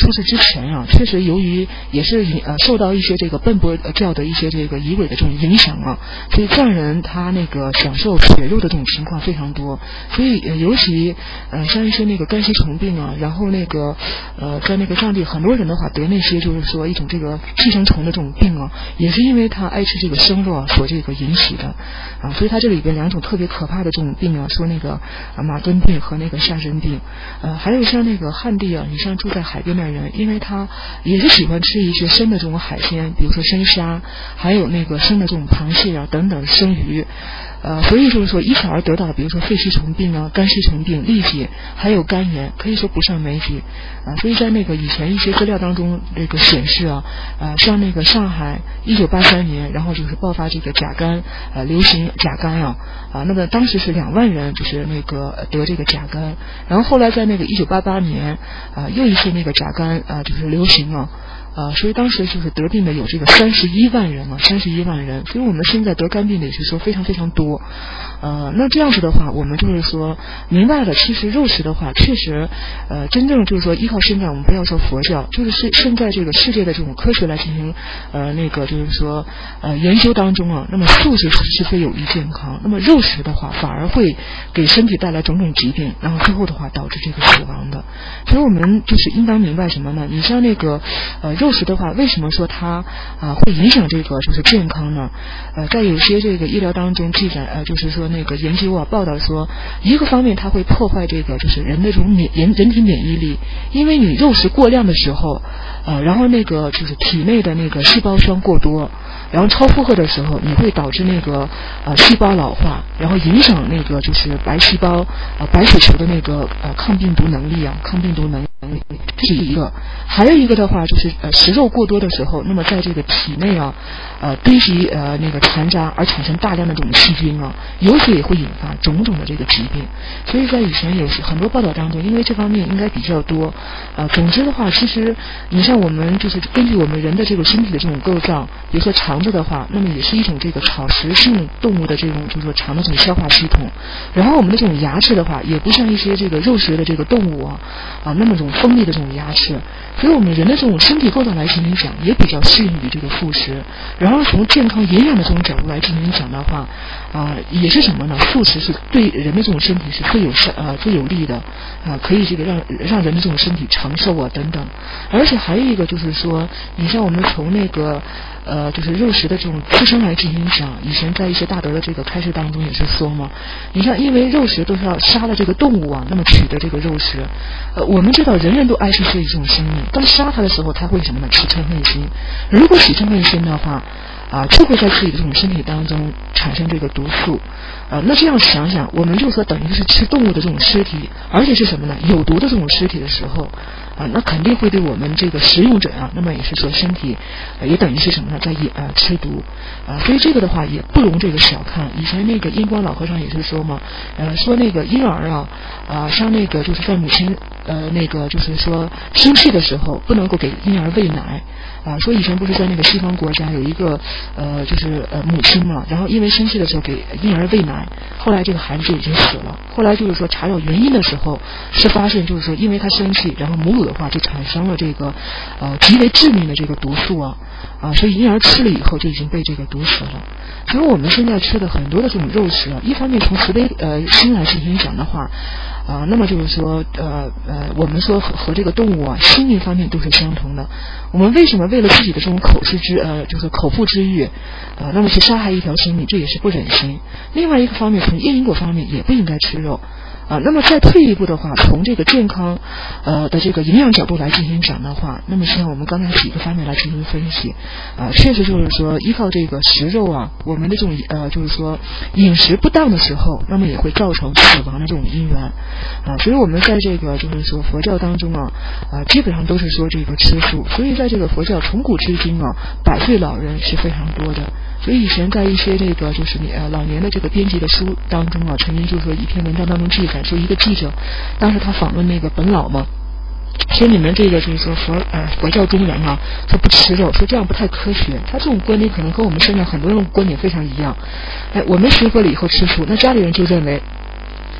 出世之前啊，确实由于也是呃受到一些这个奔波教的一些这个仪轨的这种影响啊，所以藏人他那个享受血肉的这种情况非常多，所以呃尤其呃像一些那个肝吸虫病啊，然后那个呃在那个藏地很多人的话得那些就是说一种这个寄生虫的这种病啊，也是因为他爱吃这个生肉啊所这个引起的啊，所以他这里边两种特别可怕的这种病啊，说那个啊马敦病和那个下身病，呃还有像那个汉地啊，你像住在海边的人，因为他也是喜欢吃一些生的这种海鲜，比如说生虾，还有那个生的这种螃蟹啊等等生鱼。呃，所以就是说一小儿得到，比如说肺吸虫病啊、肝吸虫病、痢疾，还有肝炎，可以说不胜枚举啊。所以在那个以前一些资料当中，这个显示啊，呃，像那个上海一九八三年，然后就是爆发这个甲肝，呃，流行甲肝啊，啊，那么当时是两万人就是那个得这个甲肝，然后后来在那个一九八八年啊，又一次那个甲肝啊就是流行啊。啊，所以当时就是得病的有这个三十一万人啊，三十一万人，所以我们现在得肝病的也是说非常非常多，呃，那这样子的话，我们就是说明白了，其实肉食的话，确实，呃，真正就是说依靠现在我们不要说佛教，就是是现在这个世界的这种科学来进行，呃，那个就是说呃研究当中啊，那么素食是非有益健康，那么肉食的话反而会给身体带来种种疾病，然后最后的话导致这个死亡的，所以我们就是应当明白什么呢？你像那个呃。肉食的话，为什么说它啊、呃、会影响这个就是健康呢？呃，在有些这个医疗当中记载，呃，就是说那个研究啊报道说，一个方面它会破坏这个就是人的这种免人人体免疫力，因为你肉食过量的时候，呃，然后那个就是体内的那个细胞酸过多，然后超负荷的时候，你会导致那个呃细胞老化，然后影响那个就是白细胞呃白血球的那个呃抗病毒能力啊，抗病毒能力。这是一个，还有一个的话就是呃食肉过多的时候，那么在这个体内啊呃堆积呃那个残渣而产生大量的这种细菌啊，由此也会引发种种的这个疾病。所以在以前有很多报道当中，因为这方面应该比较多呃总之的话，其实你像我们就是根据我们人的这个身体的这种构造，比如说肠子的话，那么也是一种这个草食性动物的这种就是说肠的这种消化系统，然后我们的这种牙齿的话，也不像一些这个肉食的这个动物啊啊那么种锋利的这种牙齿，所以我们人的这种身体构造来进行讲，也比较适应于这个副食。然后从健康营养的这种角度来进行讲的话，啊、呃，也是什么呢？素食是对人的这种身体是最有呃最有利的啊、呃，可以这个让让人的这种身体长寿啊等等。而且还有一个就是说，你像我们从那个呃就是肉食的这种自身来进行讲，以前在一些大德的这个开示当中也是说嘛，你看因为肉食都是要杀了这个动物啊，那么取得这个肉食，呃，我们知道人人都爱惜自己这种生命，当杀它的时候，他会什么呢？起嗔恨心。如果起嗔恨心的话，啊，就会在自己的这种身体当中产生这个毒素。呃，那这样想想，我们就说等于是吃动物的这种尸体，而且是什么呢？有毒的这种尸体的时候，啊，那肯定会对我们这个食用者啊，那么也是说身体，呃、也等于是什么呢？在呃吃毒啊，所以这个的话也不容这个小看。以前那个印光老和尚也是说嘛，呃，说那个婴儿啊，啊，像那个就是在母亲呃那个就是说生气的时候，不能够给婴儿喂奶。啊，说以前不是在那个西方国家有一个呃，就是呃母亲嘛，然后因为生气的时候给婴儿喂奶，后来这个孩子就已经死了。后来就是说查找原因的时候，是发现就是说因为他生气，然后母乳的话就产生了这个呃极为致命的这个毒素啊啊，所以婴儿吃了以后就已经被这个毒死了。所以我们现在吃的很多的这种肉食啊，一方面从慈悲呃心来进行讲的话。啊，那么就是说，呃呃，我们说和和这个动物啊，心灵方面都是相同的。我们为什么为了自己的这种口腹之呃，就是口腹之欲，呃，那么去杀害一条生命，这也是不忍心。另外一个方面，从业因果方面也不应该吃肉。啊，那么再退一步的话，从这个健康呃的这个营养角度来进行讲的话，那么像我们刚才几个方面来进行分析，啊，确实就是说依靠这个食肉啊，我们的这种呃就是说饮食不当的时候，那么也会造成死亡的这种因缘啊，所以我们在这个就是说佛教当中啊啊基本上都是说这个吃素，所以在这个佛教从古至今啊，百岁老人是非常多的。所以以前在一些这个就是呃老年的这个编辑的书当中啊，曾经就是说一篇文章当中记载说，一个记者当时他访问那个本老嘛，说你们这个就是说佛呃佛教中人啊，说不吃肉，说这样不太科学。他这种观点可能跟我们现在很多人观点非常一样。哎，我们学佛了以后吃素，那家里人就认为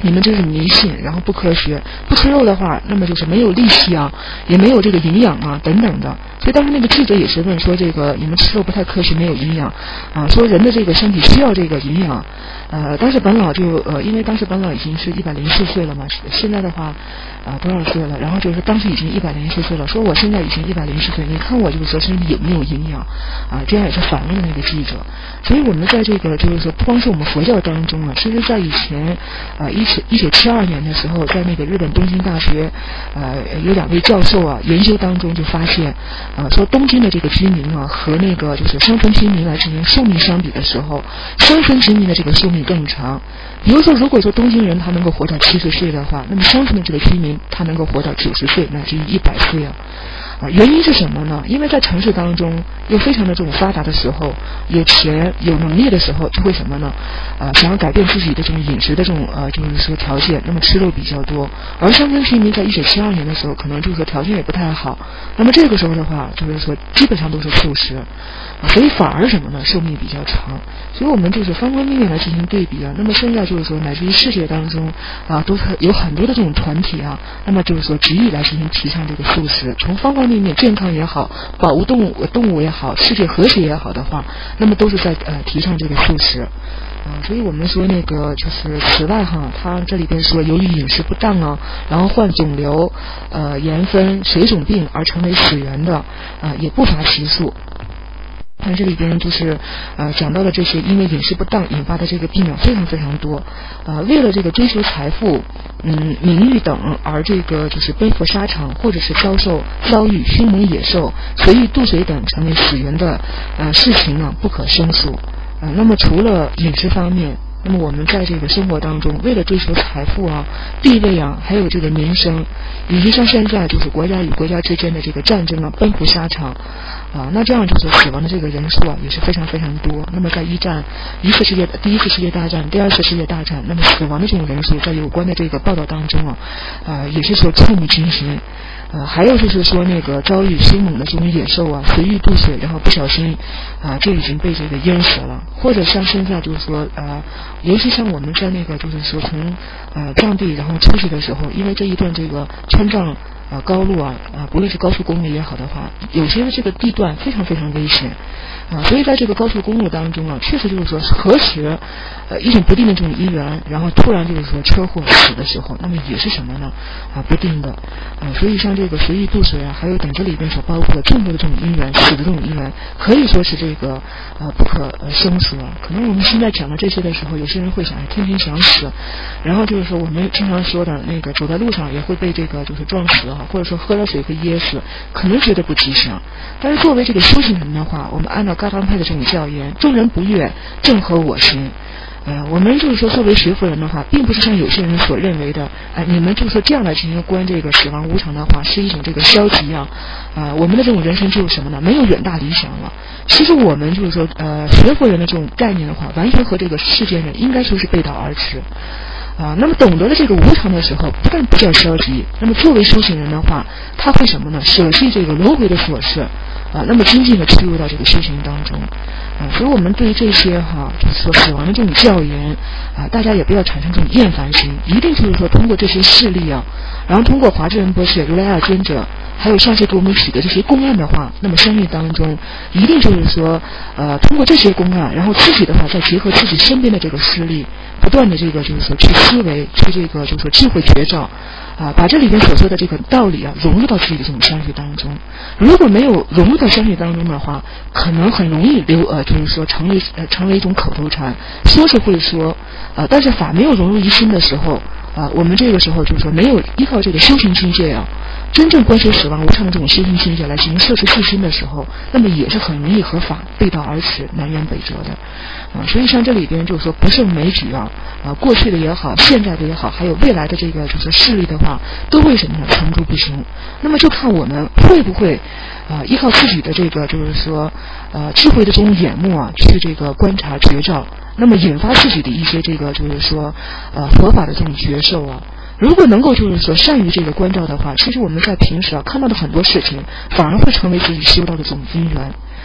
你们这是迷信，然后不科学，不吃肉的话，那么就是没有力气啊，也没有这个营养啊，等等的。所以当时那个记者也是问说，这个你们吃肉不太科学，没有营养啊，说人的这个身体需要这个营养。呃，当时本老就呃，因为当时本老已经是一百零四岁了嘛，现在的话啊、呃、多少岁了？然后就是当时已经一百零四岁了，说我现在已经一百零四岁，你看我就是说身体有没有营养啊？这样也是反问了那个记者。所以我们在这个就是说，不光是我们佛教当中啊，其实在以前啊一九一九七二年的时候，在那个日本东京大学呃有两位教授啊研究当中就发现啊，说东京的这个居民啊和那个就是乡村居民来进行寿命相比的时候，乡村居民的这个寿命更长。比如说，如果说东京人他能够活到七十岁的话，那么乡村的这个居民他能够活到九十岁乃至于一百岁啊。啊，原因是什么呢？因为在城市当中又非常的这种发达的时候，有钱有能力的时候，就会什么呢？呃，想要改变自己的这种饮食的这种呃，就是说条件，那么吃肉比较多。而乡村居民在一九七二年的时候，可能就是说条件也不太好，那么这个时候的话，就是说基本上都是素食，啊，所以反而什么呢？寿命比较长。所以我们就是方方面面来进行对比啊。那么现在就是说，乃至于世界当中啊，都是有很多的这种团体啊，那么就是说执意来进行提倡这个素食，从方方面面健康也好，保护动物动物也好，世界和谐也好的话，那么都是在呃提倡这个素食。啊，所以我们说那个就是此外哈，他这里边说由于饮食不当啊，然后患肿瘤、呃盐分、水肿病而成为死源的啊，也不乏其数。看这里边就是呃讲到的这些因为饮食不当引发的这个病啊非常非常多，呃为了这个追求财富、嗯名誉等而这个就是奔赴沙场，或者是遭受遭遇凶猛野兽、随意渡水等成为死源的呃事情呢不可胜数。呃那么除了饮食方面，那么我们在这个生活当中，为了追求财富啊、地位啊，还有这个名声，以及像现在就是国家与国家之间的这个战争啊、奔赴沙场啊，那这样就是死亡的这个人数啊也是非常非常多。那么在一战、一次世界、第一次世界大战、第二次世界大战，那么死亡的这种人数，在有关的这个报道当中啊，呃也是说触目惊心。呃，还有就是说那个遭遇凶猛的这种野兽啊，随意渡水，然后不小心啊、呃、就已经被这个淹死了，或者像现在就是说呃，尤其像我们在那个就是说从呃藏地然后出去的时候，因为这一段这个川藏呃高路啊啊、呃，不论是高速公路也好的话，有些的这个地段非常非常危险啊，所以在这个高速公路当中啊，确实就是说何时呃一种不定的这种因缘，然后突然就是说车祸死的时候，那么也是什么呢啊不定的啊，所以像这个随意渡水啊，还有等这里边所包括的众多的这种因缘，死的这种因缘，可以说是这个呃不可呃生死啊。可能我们现在讲的这些的时候，有些人会想，哎，天天想死，然后就是说我们经常说的那个走在路上也会被这个就是撞死啊，或者说喝了水会噎死，可能觉得不吉祥。但是作为这个修行人的话，我们按照噶当派的这种教言，众人不悦，正合我心。呃，我们就是说，作为学佛人的话，并不是像有些人所认为的，哎、呃，你们就是说这样来进行观这个死亡无常的话，是一种这个消极啊，啊、呃，我们的这种人生就是什么呢？没有远大理想了。其实我们就是说，呃，学佛人的这种概念的话，完全和这个世间人应该说是背道而驰。啊，那么懂得了这个无常的时候，不但不叫消极，那么作为修行人的话，他会什么呢？舍弃这个轮回的琐事，啊，那么精进的出入到这个修行当中，啊，所以我们对于这些哈，就是说死亡的这种教言，啊，大家也不要产生这种厌烦心，一定就是说通过这些事例啊，然后通过华智仁波切、如来尔尊者，还有上师给我们举的这些公案的话，那么相信当中一定就是说，呃，通过这些公案，然后自己的话再结合自己身边的这个事例。不断的这个就是说去思维，去这个就是说智慧觉照啊，把这里面所说的这个道理啊融入到自己的这种相续当中。如果没有融入到相续当中的话，可能很容易流呃就是说成为呃成为一种口头禅，说是会说呃，但是法没有融入于心的时候啊，我们这个时候就是说没有依靠这个修行境界啊，真正观修死亡无常的这种修行境界来进行摄持自心的时候，那么也是很容易和法背道而驰，南辕北辙的啊。所以像这里边就是说不胜枚举啊，啊过去的也好，现在的也好，还有未来的这个就是事例的话，都会什么呢？层出不穷。那么就看我们会不会啊依靠自己的这个就是说呃智慧的这种眼目啊，去这个观察觉照，那么引发自己的一些这个就是说呃佛法的这种觉受啊。如果能够就是说善于这个关照的话，其实我们在平时啊看到的很多事情，反而会成为自己修道的这种因缘。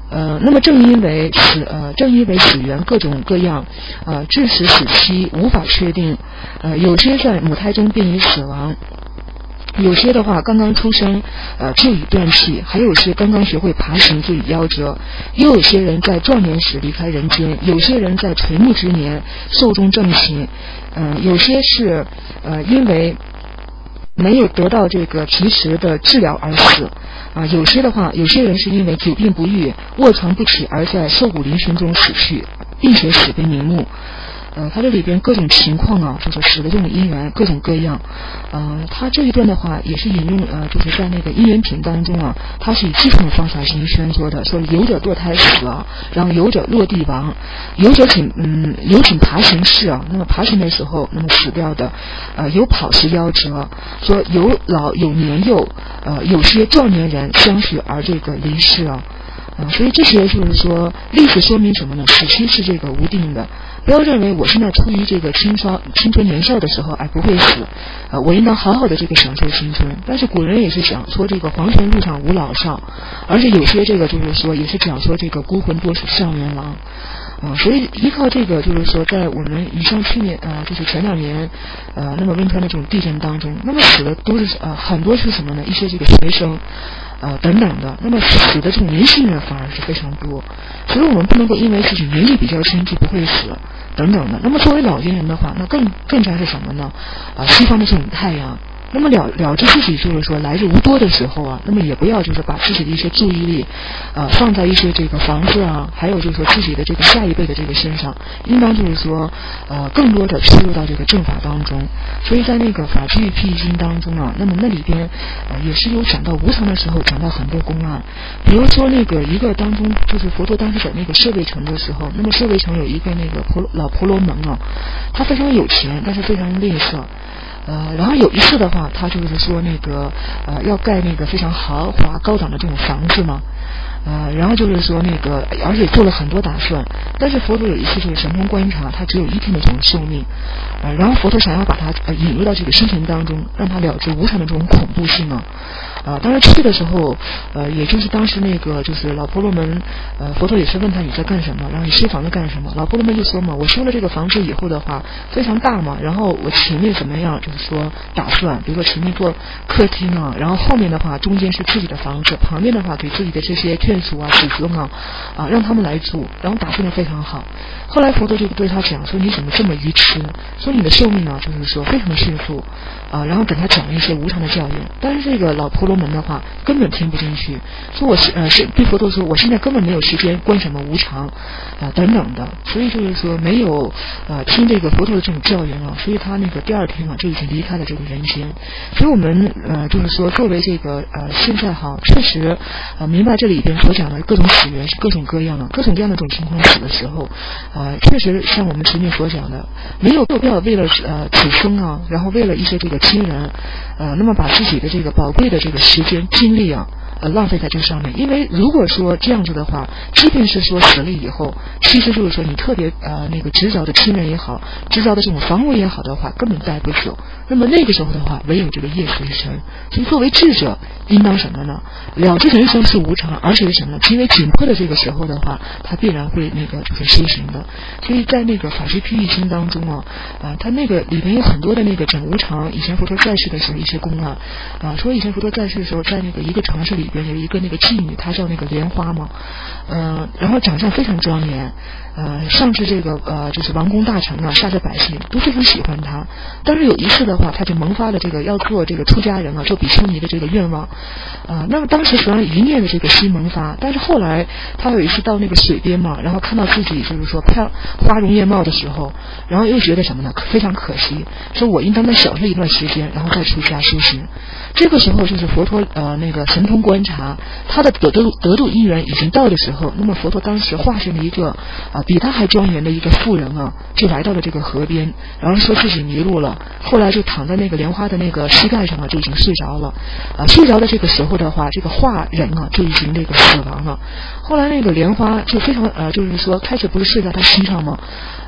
呃，那么正因为死呃正因为死源各种各样，呃，致使死期无法确定，呃，有些在母胎中便已死亡。有些的话刚刚出生，呃，就已断气；还有些刚刚学会爬行就已夭折；也有些人在壮年时离开人间；有些人在垂暮之年寿终正寝；嗯、呃，有些是呃因为没有得到这个及时的治疗而死啊，有些的话，有些人是因为久病不愈、卧床不起而在瘦骨嶙峋中死去，并且死被瞑目。呃，它这里边各种情况啊，就是死的这种因缘各种各样。呃，它这一段的话也是引用呃，就是在那个因缘品当中啊，它是以基本的方法进行宣说的，说有者堕胎死啊，然后有者落地亡，有者仅嗯有仅爬行逝啊，那么爬行的时候那么死掉的，呃有跑时夭折，说有老有年幼，呃有些壮年人相许而这个离世啊。啊，所以这些就是说，历史说明什么呢？死期是这个无定的。不要认为我现在处于这个青少青春年少的时候，哎，不会死，啊，我应当好好的这个享受青春。但是古人也是讲说这个黄泉路上无老少，而且有些这个就是说也是讲说这个孤魂多是上元郎。啊，所以依靠这个，就是说，在我们以上去年呃，就是前两年，呃，那么汶川的这种地震当中，那么死的都是呃很多是什么呢？一些这个学生，呃等等的，那么死的这种年轻人反而是非常多，所以我们不能够因为自己年纪比较轻就不会死等等的。那么作为老年人的话，那更更加是什么呢？啊、呃，西方的这种太阳。那么了了知自己就是说来日无多的时候啊，那么也不要就是把自己的一些注意力，呃，放在一些这个房子啊，还有就是说自己的这个下一辈的这个身上，应当就是说，呃，更多的输入到这个正法当中。所以在那个法句辟经当中啊，那么那里边呃也是有讲到无常的时候，讲到很多公案，比如说那个一个当中就是佛陀当时在那个舍卫城的时候，那么舍卫城有一个那个婆老婆罗门啊，他非常有钱，但是非常吝啬。呃，然后有一次的话，他就是说那个呃要盖那个非常豪华高档的这种房子嘛，呃，然后就是说那个而且做了很多打算，但是佛陀有一次就是神通观察，他只有一天的这种寿命，呃，然后佛陀想要把他呃引入到这个深层当中，让他了知无常的这种恐怖性啊。啊，当然去的时候，呃，也就是当时那个就是老婆罗门，呃，佛陀也是问他你在干什么，然后你修房子干什么？老婆罗门就说嘛，我修了这个房子以后的话非常大嘛，然后我前面怎么样，就是说打算，比如说前面做客厅啊，然后后面的话中间是自己的房子，旁边的话给自己的这些眷属啊、子孙啊，啊让他们来住，然后打算的非常好。后来佛陀就对他讲说你怎么这么愚痴？说你的寿命啊，就是说非常的迅速啊，然后等他讲一些无常的教言，但是这个老婆罗门的话根本听不进去，说我是呃是对佛陀说我现在根本没有时间观什么无常啊等等的，所以就是说没有呃听这个佛陀的这种教言啊，所以他那个第二天啊就已经离开了这个人间。所以我们呃就是说作为这个呃现在哈确实呃明白这里边所讲的各种死缘是各种各样的各种各样的这种情况死的时候，呃确实像我们前面所讲的，没有必要为了呃子孙啊，然后为了一些这个亲人呃那么把自己的这个宝贵的这个时间精力啊呃浪费在这上面。因为如果说这样子的话，即便是说死了以后，其实就是说你特别呃那个执着的亲人也好，执着的这种房屋也好的话，根本带不走。那么那个时候的话，唯有这个业随身。所以作为智者应当什么呢？了知人生是无常，而且是什么呢？极为紧迫的这个时候的话，他必然会那个就是修行的。所以在那个法师譬喻经当中啊，啊，他那个里面有很多的那个讲无常，以前佛陀在世的时候一些公案啊，说以前佛陀在世的时候，在那个一个城市里边有一个那个妓女，她叫那个莲花嘛，嗯、呃，然后长相非常庄严，呃，上至这个呃就是王公大臣啊，下至百姓都非常喜欢她。但是有一次的话，他就萌发了这个要做这个出家人啊，做比丘尼的这个愿望，啊、呃，那么当时虽然一念的这个心萌发，但是后来他有一次到那个水边嘛，然后看到自己就是说漂花容艳貌的时候，然后又觉得什么呢？非常可惜，说我应当再小睡一段时间，然后再出家修行。这个时候就是佛陀呃那个神通观察，他的得度得度因缘已经到的时候，那么佛陀当时化身了一个啊、呃、比他还庄严的一个妇人啊，就来到了这个河边，然后说自己迷路了，后来就躺在那个莲花的那个膝盖上啊，就已经睡着了啊、呃。睡着的这个时候的话，这个化人啊就已经那个死亡了。后来那个莲花就非常呃就是说开始不是睡在他膝上吗？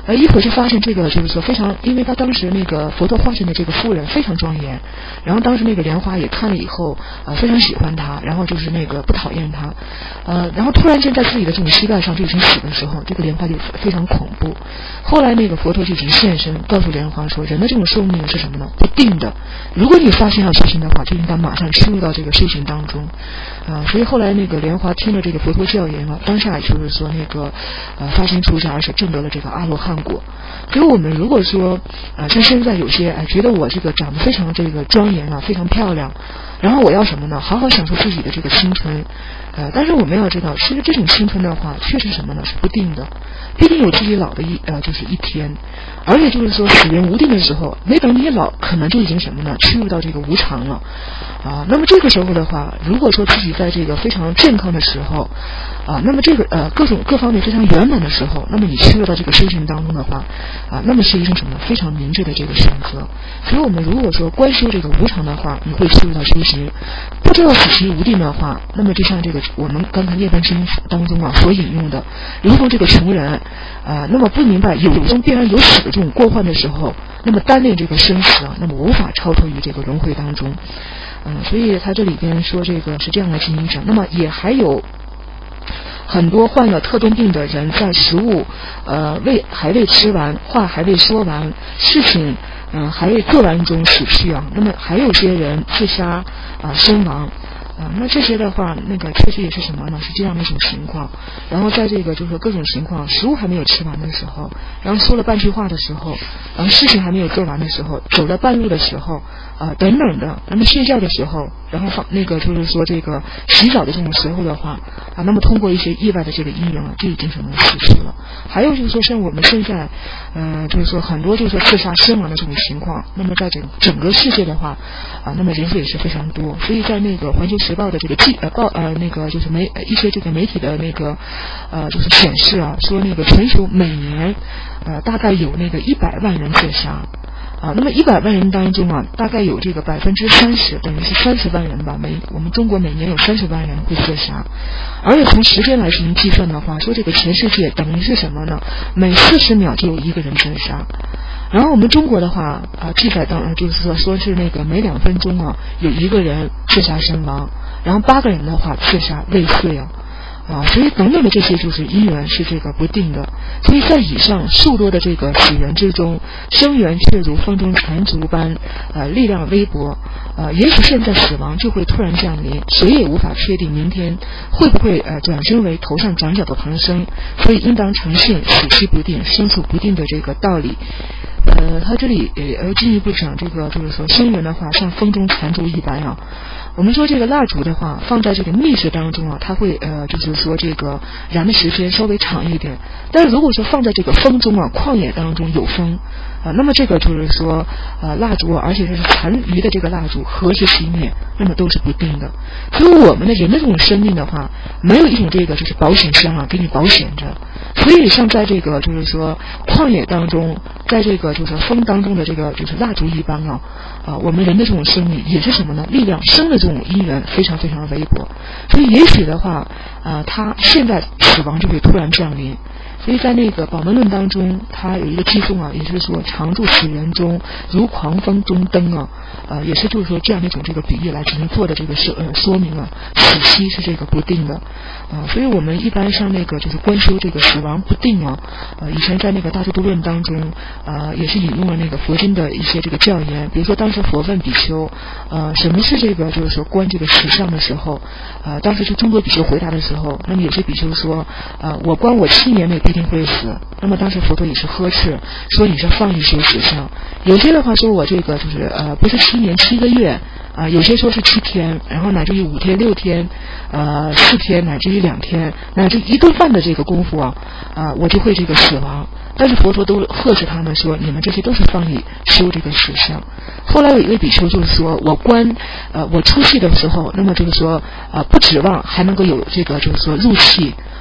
呃，一会儿就发现这个就是说非常，因为他当时那个佛陀化身的这个妇人非常庄严，然后当时那个莲花也看了以后，呃，非常喜欢他，然后就是那个不讨厌他，呃，然后突然间在自己的这种膝盖上就已经死的时候，这个莲花就非常恐怖。后来那个佛陀就已经现身，告诉莲花说，人的这种寿命是什么呢？不定的。如果你发现要修行的话，就应该马上进入到这个修行当中，啊、呃，所以后来那个莲花听了这个佛陀教言了，当下就是说那个呃发心出家，而且证得了这个阿罗汉果。所以我们如果说啊、呃，像现在有些哎、呃、觉得我这个长得非常这个庄严啊，非常漂亮，然后我要什么呢？好好享受自己的这个青春，呃，但是我们要知道，其实这种青春的话，确实什么呢？是不定的，必定有自己老的一呃就是一天，而且就是说死人无定的时候，没等你老，可能就已经什么呢？趋入到这个无常了啊。那么这个时候的话，如果说自己在这个非常健康的时候啊，那么这个呃各种各方面非常圆满的时候，那么你趋入到这个修行当中的话啊，那么是一种什么非常明智的这个选择。所以我们如果说观修这个无常的话，你会趋入到修行；不知道死期无定的话，那么就像这个我们刚才涅槃经当中啊所引用的，如同这个穷人啊，那么不明白有生必然有死的这种过患的时候，那么单恋这个生死啊，那么无法超脱于这个轮回当中。嗯，所以他这里边说这个是这样来进行讲。那么也还有很多患了特种病的人，在食物呃未还未吃完，话还未说完，事情嗯、呃、还未做完中死去啊。那么还有些人自杀啊、呃、身亡。啊，那这些的话，那个确实也是什么呢？是这样的一种情况。然后在这个就是说各种情况，食物还没有吃完的时候，然后说了半句话的时候，然后事情还没有做完的时候，走了半路的时候，啊、呃、等等的，那么睡觉的时候，然后放那个就是说这个洗澡的这种时候的话，啊，那么通过一些意外的这个因缘啊，就已经什么死去了。还有就是说像我们现在，呃，就是说很多就是说自杀身亡的这种情况，那么在整整个世界的话，啊，那么人数也是非常多。所以在那个环球时报的这个记呃报呃那个就是媒一些这个媒体的那个呃就是显示啊，说那个全球每年呃大概有那个一百万人自杀啊，那么一百万人当中啊，大概有这个百分之三十，等于是三十万人吧，每我们中国每年有三十万人会自杀，而且从时间来进行计算的话，说这个全世界等于是什么呢？每四十秒就有一个人自杀。然后我们中国的话啊，记载当就是说说是那个每两分钟啊有一个人自杀身亡，然后八个人的话自杀未遂啊。啊，所以等等的这些就是因缘是这个不定的，所以在以上数多的这个死缘之中，生缘却如风中残烛般，呃，力量微薄，呃，也许现在死亡就会突然降临，谁也无法确定明天会不会呃转生为头上长角的唐僧，所以应当诚信死期不定、生死不定的这个道理。呃，他这里呃进一步讲这个，就是说生缘的话，像风中残烛一般啊。我们说这个蜡烛的话，放在这个密室当中啊，它会呃，就是说这个燃的时间稍微长一点。但是如果说放在这个风中啊，旷野当中有风啊、呃，那么这个就是说呃蜡烛，而且是残余的这个蜡烛何时熄灭，那么都是不定的。所以我们的人的这种生命的话，没有一种这个就是保险箱啊，给你保险着。所以像在这个就是说旷野当中，在这个就是风当中的这个就是蜡烛一般啊，啊，我们人的这种生命也是什么呢？力量生的这种因缘非常非常微薄，所以也许的话，啊，他现在死亡就会突然降临。所以在那个《宝门论》当中，它有一个记诵啊，也是说常住死人中，如狂风中灯啊，呃，也是就是说这样的一种这个比喻来进行做的这个说呃说明啊，死期是这个不定的啊、呃，所以我们一般像那个就是观修这个死亡不定啊，呃，以前在那个《大智度论》当中，呃，也是引用了那个佛经的一些这个教言，比如说当时佛问比丘，呃，什么是这个就是说观这个实相的时候，呃，当时是中国比丘回答的时候，那么有些比丘说，呃，我观我七年内必定会死，那么当时佛陀也是呵斥，说你是放逸修实相。有些的话说我这个就是呃不是七年七个月啊、呃，有些说是七天，然后乃至于五天六天，呃四天乃至于两天，乃至一顿饭的这个功夫啊，啊、呃、我就会这个死亡。但是佛陀都呵斥他们说，你们这些都是放逸修这个实相。后来有一位比丘就是说，我观呃我出气的时候，那么就是说呃不指望还能够有这个就是说入气。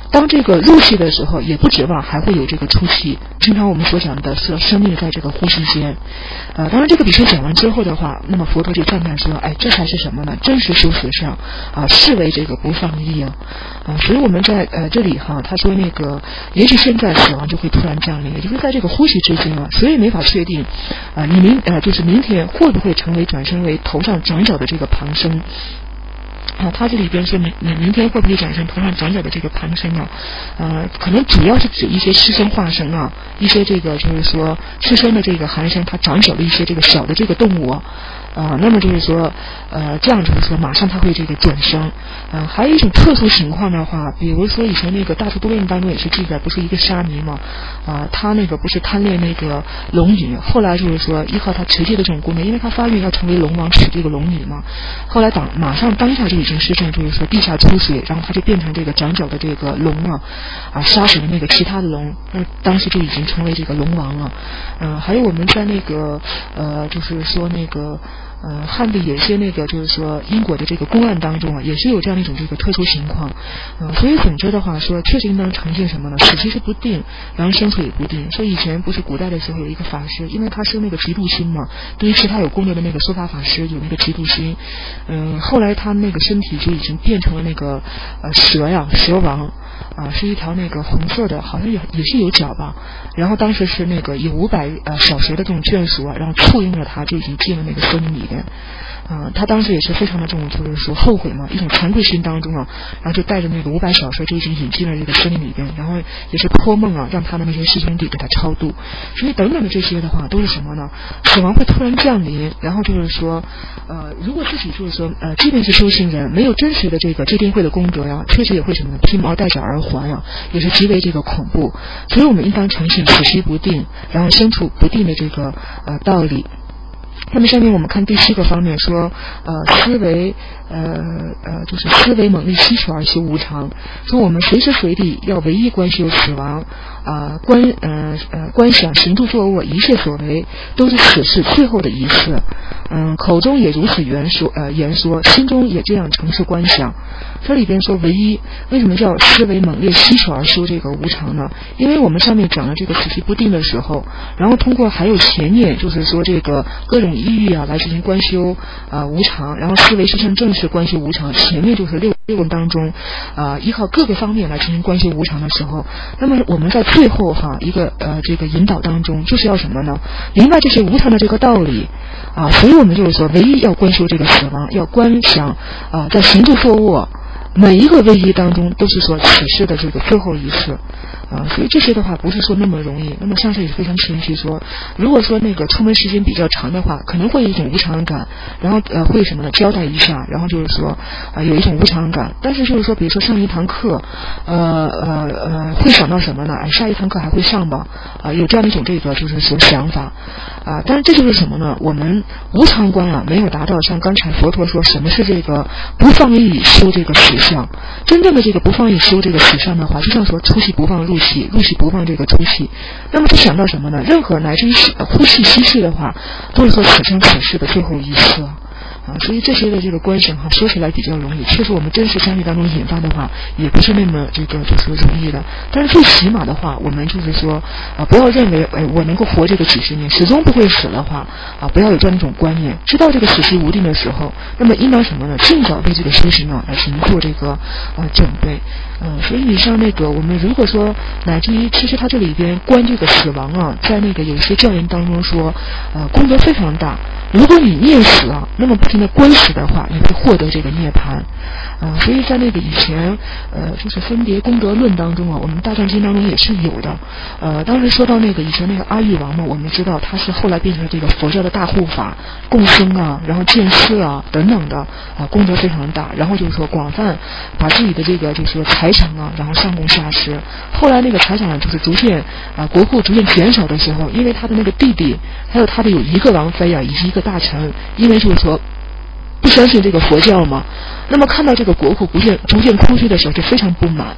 当这个入气的时候，也不指望还会有这个出气。平常我们所讲的是生命在这个呼吸间。呃，当然这个比丘讲完之后的话，那么佛陀就赞叹说，哎，这才是什么呢？真实修死相啊，视为这个不放逸啊。啊，所以我们在呃这里哈，他说那个，也许现在死亡就会突然降临，也就是在这个呼吸之间啊，所以没法确定啊，你明呃就是明天会不会成为转生为头上长角的这个旁生。啊，他这里边说明你明天会不会产生头上长角的这个旁生啊？呃，可能主要是指一些湿生化生啊，一些这个就是说湿生的这个寒生，它长角的一些这个小的这个动物啊。啊、呃，那么就是说，呃，这样就是说，马上它会这个转生。啊、呃，还有一种特殊情况的话，比如说以前那个大智度论当中也是记载，不是一个沙弥嘛，啊、呃，他那个不是贪恋那个龙女，后来就是说依靠他持戒的这种功能，因为他发愿要成为龙王娶这个龙女嘛，后来当马上当下就已经实现，就是说地下出水，然后他就变成这个长角的这个龙啊，啊，杀死了那个其他的龙，那当时就已经成为这个龙王了。嗯、呃，还有我们在那个呃，就是说那个。呃，汉地有些那个就是说因果的这个公案当中啊，也是有这样一种这个特殊情况，嗯、呃，所以总之的话说，确实应当呈现什么呢？死期是不定，然后生死也不定。所以以前不是古代的时候有一个法师，因为他是那个嫉妒心嘛，对于其他有功德的那个说法法师有那个嫉妒心，嗯、呃，后来他那个身体就已经变成了那个呃蛇呀，蛇王。啊，是一条那个红色的，好像也也是有角吧。然后当时是那个有五百呃小蛇的这种眷属啊，然后簇拥着他就已经进了那个森林里边。啊、呃，他当时也是非常的这种就是说后悔嘛，一种惭愧心当中啊，然后就带着那个五百小蛇就已经引进了这个森林里边，然后也是托梦啊，让他的那些师兄弟给他超度。所以等等的这些的话都是什么呢？死亡会突然降临，然后就是说，呃，如果自己就是说呃，即便是修行人，没有真实的这个戒定慧的功德呀，确实也会什么呢？披毛戴角而还呀，也是极为这个恐怖。所以我们应当呈现死期不定，然后身处不定的这个呃道理。那么下面我们看第七个方面说，呃，思维，呃呃，就是思维猛力希求而修无常。说我们随时随地要唯一观修死亡，啊、呃，观呃呃观想行住坐卧一切所为都是此世最后的一次。嗯，口中也如此言说，呃言说，心中也这样诚实观想。这里边说唯一，为什么叫思维猛烈希求而修这个无常呢？因为我们上面讲了这个死期不定的时候，然后通过还有前面就是说这个各种意欲啊来进行观修啊、呃、无常，然后思维实相正式观修无常，前面就是六六文当中啊、呃、依靠各个方面来进行观修无常的时候，那么我们在最后哈一个呃这个引导当中就是要什么呢？明白这些无常的这个道理啊，所以我们就是说唯一要观修这个死亡，要观想啊在行住坐卧每一个位移当中都是说此事的这个最后一次啊，所以这些的话不是说那么容易。那么上次也非常谦虚说，如果说那个出门时间比较长的话，可能会有一种无常感，然后呃会什么呢？交代一下，然后就是说啊、呃、有一种无常感。但是就是说，比如说上一堂课，呃呃呃会想到什么呢？哎，下一堂课还会上吧？啊、呃，有这样的一种这个就是说想法啊。但是这就是什么呢？我们无常观啊没有达到像刚才佛陀说什么是这个不放逸修这个实相。真正的这个不放逸修这个实相的话，就像说出气不放入气，入气不放这个出气。那么就想到什么呢？任何乃至于呼气吸气的话，都是说此生此世的最后一次啊。啊，所以这些的这个观想哈，说起来比较容易，确实我们真实相遇当中引发的话，也不是那么这个就是容易的。但是最起码的话，我们就是说啊，不要认为哎我能够活这个几十年，始终不会死的话啊，不要有这样一种观念。知道这个死期无定的时候，那么应当什么呢？尽早为这个修行啊来行做这个啊准备。嗯，所以你像那个我们如果说乃至于，其实他这里边观这个死亡啊，在那个有些教言当中说，呃，功德非常大。如果你念死啊，那么不停的观死的话，你会获得这个涅槃。啊、呃，所以在那个以前，呃，就是分别功德论当中啊，我们大藏经当中也是有的。呃，当时说到那个以前那个阿育王嘛，我们知道他是后来变成了这个佛教的大护法、共僧啊，然后建寺啊等等的啊、呃，功德非常大。然后就是说广泛把自己的这个就是说财产啊，然后上供下施。后来那个财产就是逐渐啊、呃、国库逐渐减少的时候，因为他的那个弟弟还有他的有一个王妃啊，以及一个大臣，因为就是说不相信这个佛教嘛，那么看到这个国库逐渐逐渐空虚的时候就非常不满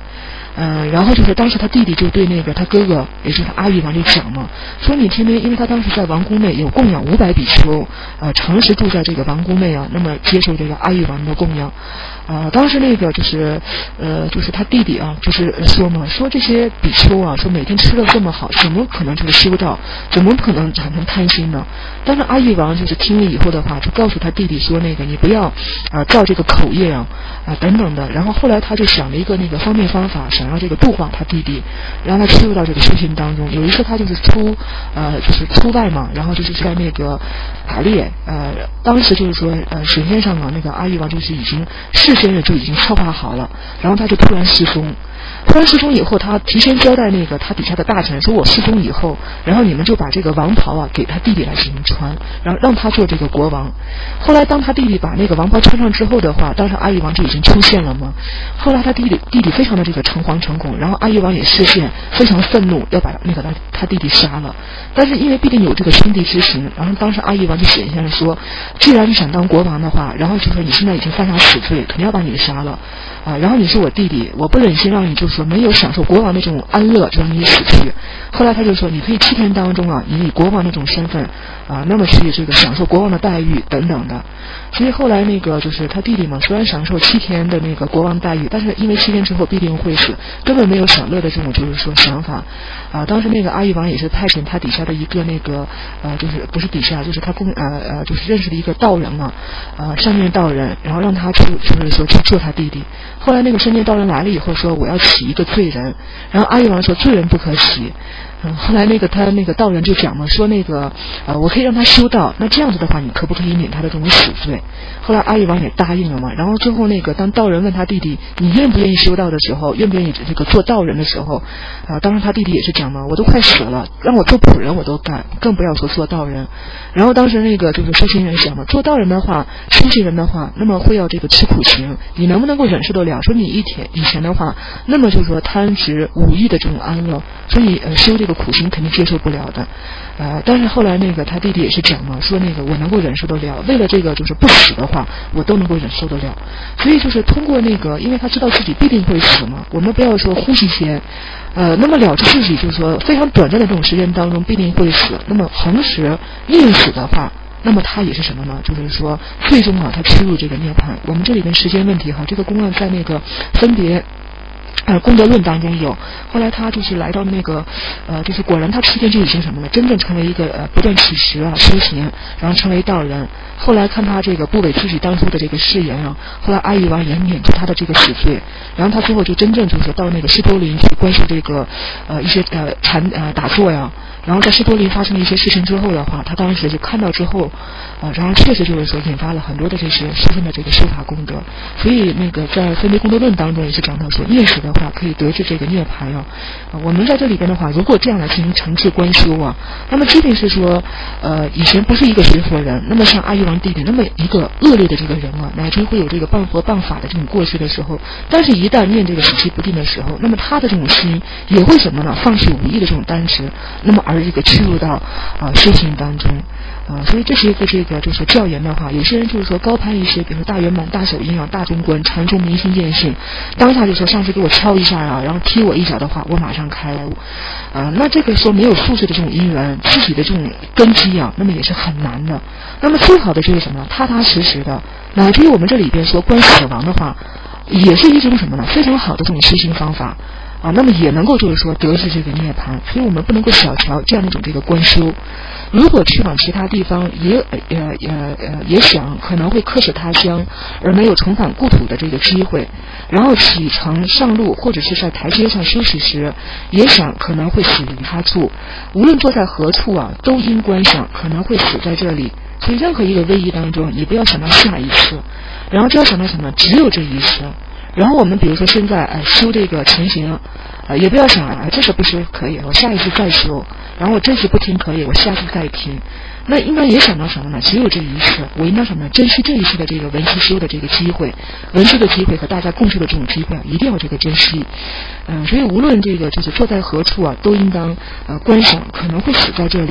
呃，然后就是当时他弟弟就对那个他哥哥，也就是阿育王就讲嘛，说你天天，因为他当时在王宫内有供养五百比丘，呃，常时住在这个王宫内啊，那么接受这个阿育王的供养。啊、呃，当时那个就是，呃，就是他弟弟啊，就是说嘛，说这些比丘啊，说每天吃的这么好，怎么可能就是修道，怎么可能产生贪心呢？但是阿育王就是听了以后的话，就告诉他弟弟说，那个你不要啊、呃、造这个口业啊啊、呃、等等的。然后后来他就想了一个那个方便方法，想要这个度化他弟弟，让他切入到这个修行当中。有一次他就是出呃就是出外嘛，然后就是在那个打猎，呃，当时就是说呃水面上啊，那个阿育王就是已经事先的就已经策划好了，然后他就突然失踪。突然失踪以后，他提前交代那个他底下的大臣说，我失踪以后，然后你们就把这个王袍啊给他弟弟来进行穿，然后让他做这个国王。后来当他弟弟把那个王袍穿上之后的话，当时阿育王就已经出现了嘛。后来他弟弟弟弟非常的这个诚惶诚恐，然后阿育王也视线非常愤怒，要把那个他他弟弟杀了。但是因为毕竟有这个兄弟之情，然后当时阿育王就显现了说，既然你想当国王的话，然后就说你现在已经犯下死罪，肯定要把你杀了啊。然后你是我弟弟，我不忍心让你就是说没有享受国王的这种安乐，就让你死去。后来他就说，你可以七天当中啊，你以国王的这种身份啊，那么去这个享受国王的待遇等等的。所以后来那个就是他弟弟嘛，虽然享受七天的那个国王待遇，但是因为七天之后必定会死，根本没有享乐的这种就是说想法啊。当时那个阿育王也是派遣他底下的一个那个呃，就是不是底下，就是他共呃呃就是认识的一个道人嘛，呃善念道人，然后让他去就是说去救他弟弟。后来那个善念道人来了以后说，我要起一个罪人，然后阿育王说罪人不可起。嗯，后来那个他那个道人就讲嘛，说那个呃，我可以让他修道，那这样子的话，你可不可以免他的这种死罪？后来阿育王也答应了嘛。然后之后那个当道人问他弟弟，你愿不愿意修道的时候，愿不愿意这个做道人的时候，啊、呃，当时他弟弟也是讲嘛，我都快死了，让我做仆人我都干，更不要说做道人。然后当时那个就是修行人讲嘛，做道人的话，修行人的话，那么会要这个吃苦行，你能不能够忍受得了？说你一天以前的话，那么就是说贪执五欲的这种安乐，所以呃修这个苦行肯定接受不了的。呃，但是后来那个他弟弟也是讲嘛，说那个我能够忍受得了，为了这个就是不死的话，我都能够忍受得了。所以就是通过那个，因为他知道自己必定会死嘛，我们不要说呼吸先，呃，那么了知自己就是说非常短暂的这种时间当中必定会死，那么同时宁死的话，那么他也是什么呢？就是说最终啊，他趋入这个涅槃。我们这里边时间问题哈，这个公案在那个分别呃功德论当中有。后来他就是来到那个呃，就是果然他期间就已经什么了，真正成为一个呃不断乞食啊修行，然后成为道人。后来看他这个不违自己当初的这个誓言啊，后来阿育王也免除他的这个死罪，然后他最后就真正就是到那个释多林去观受这个呃一些呃禅呃打坐呀。然后在释多林发生了一些事情之后的话，他当时就看到之后，呃，然后确实就是说引发了很多的这些殊胜的这个修法功德。所以那个在分别功德论当中也是讲到说，念死的话可以得知这个涅槃啊。呃，我们在这里边的话，如果这样来进行诚挚观修啊，那么即便是说，呃，以前不是一个学佛人，那么像阿育王弟弟那么一个恶劣的这个人啊，乃至会有这个谤佛谤法的这种过失的时候，但是一旦念这个死期不定的时候，那么他的这种心也会什么呢？放弃无益的这种单持，那么而这个趋入到啊、呃、修行当中啊、呃，所以这是一个这个就是教言的话，有些人就是说高攀一些，比如说大圆满、大手印啊、大中观、禅宗明心见性，当下就说上次给我敲一下啊，然后踢我一脚的话，我马上开悟啊、呃，那这个说没有宿世的这种因缘，自己的这种根基啊，那么也是很难的。那么最好的就是什么呢？踏踏实实的，乃至于我们这里边说观死亡的话，也是一种什么呢？非常好的这种修行方法。啊，那么也能够就是说得知这个涅槃，所以我们不能够小瞧这样的一种这个观修。如果去往其他地方也呃呃呃也想可能会客舍他乡而没有重返故土的这个机会，然后启程上路或者是在台阶上休息时，也想可能会死于他处，无论坐在何处啊，都应观想可能会死在这里。所以任何一个危机当中，你不要想到下一次，然后就要想到什么，只有这一次。然后我们比如说现在哎修这个前行，呃也不要想啊这次不修可以，我下一次再修，然后我这次不听可以，我下次再听。那应该也想到什么呢？只有这一次，我应当什么呢？珍惜这一次的这个文思修的这个机会，文思的机会和大家共修的这种机会啊，一定要这个珍惜。嗯、呃，所以无论这个就是坐在何处啊，都应当呃观想可能会死在这里。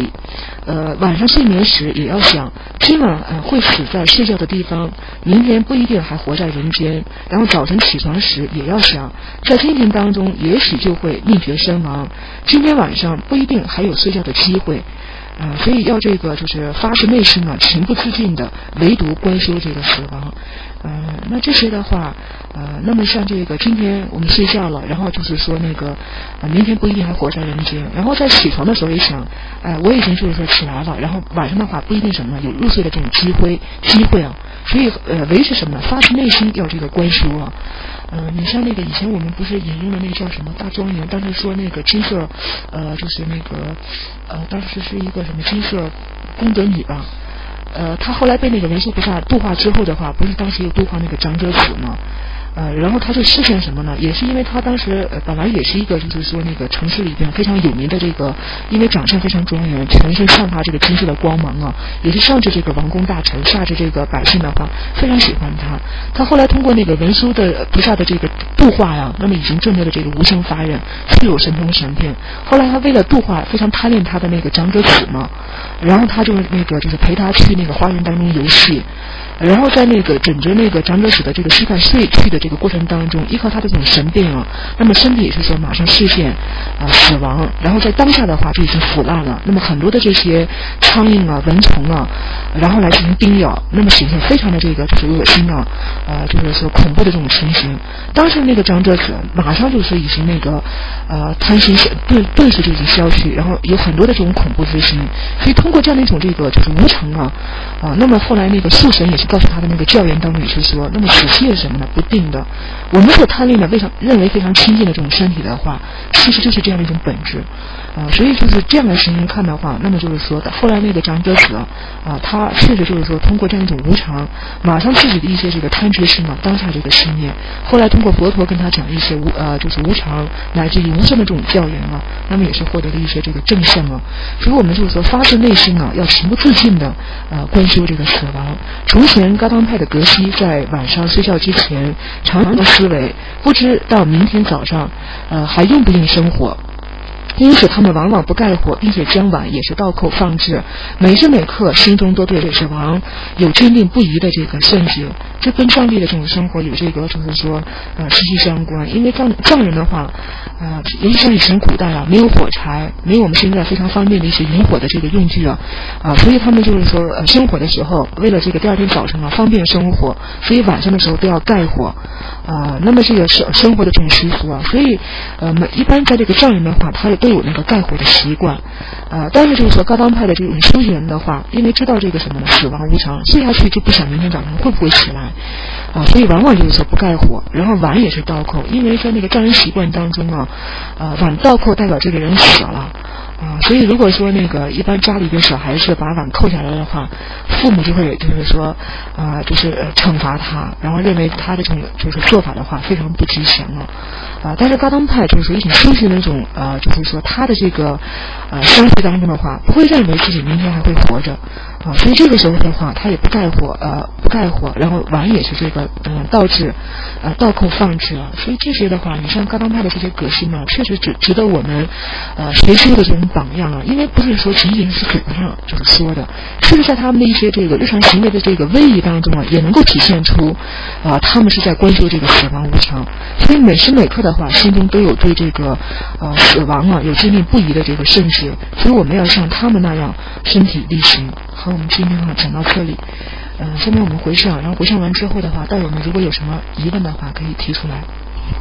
呃晚上睡眠时也要想，今晚呃会死在睡觉的地方，明天不一定还活在人间。然后早晨起床时也要想，在今天当中也许就会命绝身亡，今天晚上不一定还有睡觉的机会。啊、呃，所以要这个就是发自内心啊，情不自禁的唯独观修这个死亡。呃，那这些的话，呃，那么像这个今天我们睡觉了，然后就是说那个，呃，明天不一定还活在人间。然后在起床的时候也想，哎、呃，我已经就是说起来了，然后晚上的话不一定什么呢，有入睡的这种机会机会啊。所以呃，维持什么呢？发自内心要这个观修啊。呃，你像那个以前我们不是引用的那个叫什么大庄严，当时说那个金色，呃，就是那个呃，当时是一个什么金色功德女吧。呃，他后来被那个文殊菩萨度化之后的话，不是当时又度化那个长者子吗？呃，然后他就实现什么呢？也是因为他当时呃本来也是一个就是说那个城市里边非常有名的这个，因为长相非常庄严，全身散发这个金色的光芒啊，也是上至这个王公大臣，下至这个百姓的话，非常喜欢他。他后来通过那个文殊的菩萨的这个度化呀，那么已经证得了这个无生法忍，具有神通神变。后来他为了度化非常贪恋他的那个长者子嘛，然后他就那个就是陪他去那个花园当中游戏。然后在那个枕着那个长者子的这个膝盖睡去的这个过程当中，依靠他的这种神变啊，那么身体也是说马上视线啊、呃、死亡，然后在当下的话就已经腐烂了。那么很多的这些苍蝇啊、蚊虫啊，然后来进行叮咬，那么形成非常的这个就是恶心啊，呃就是说恐怖的这种情形。当时那个长者子马上就是已经那个呃贪心顿顿时就已经消去，然后有很多的这种恐怖之心。所以通过这样的一种这个就是无常啊啊、呃，那么后来那个宿神也是告诉他的那个教言当中也是说，那么死期是什么呢？不定的。我们所贪恋的非常认为非常亲近的这种身体的话，其实就是这样的一种本质啊、呃。所以就是这样的情形看的话，那么就是说后来那个长者子啊、呃，他确实就是说通过这样一种无常，马上自己的一些这个贪执心啊，当下这个熄灭。后来通过佛陀跟他讲一些无呃就是无常乃至于无声的这种教言啊，那么也是获得了一些这个正向啊。所以我们就是说发自内心啊，要情不自禁的呃观修这个死亡。从前噶当派的格西在晚上睡觉之前，常常思维，不知道明天早上，呃，还用不用生火。因此他们往往不盖火，并且将碗也是倒扣放置，每时每刻心中都对死亡有坚定不移的这个圣洁。这跟藏地的这种生活有这个就是说呃息息相关。因为藏藏人的话呃尤其像以前古代啊，没有火柴，没有我们现在非常方便的一些引火的这个用具啊啊、呃，所以他们就是说呃生火的时候，为了这个第二天早晨啊方便生火，所以晚上的时候都要盖火啊、呃。那么这个生生活的这种习俗啊，所以呃每一般在这个藏人的话，他也都有那个盖火的习惯。呃，但是就是说噶当派的这种修行人的话，因为知道这个什么呢，死亡无常，睡下去就不想明天早上会不会起来啊、呃，所以往往就是说不盖火，然后碗也是倒扣，因为在那个藏人习惯当中啊，呃，碗倒扣代表这个人死了啊，所以如果说那个一般家里边小孩子把碗扣下来的话，父母就会就是说啊、呃，就是惩罚他，然后认为他的这种就是做法的话非常不吉祥啊啊。但是噶当派就是说一种修行的那种呃，就是说他的这个呃相续当中的话，不会认为自己明天还会活着啊，所以这个时候的话，他也不盖火呃不盖火，然后碗也是这个嗯、呃、倒置呃倒扣放置啊。所以这些的话，你像噶当派的这些革新呢，确实值值得我们呃学修的这种榜样啊，因为不是说仅仅是嘴巴上就是说的，确实在他们的一些这个日常行为的这个威仪当中啊，也能够体现出啊、呃、他们是在关注这个死亡无常，所以每时每刻的话，心中都有对这个呃死亡啊有坚定不移的这个圣洁，所以我们要像他们那样身体力行。好，我们今天啊讲到这里，呃，下面我们回向，然后回向完之后的话，道友们如果有什么疑问的话，可以提出来。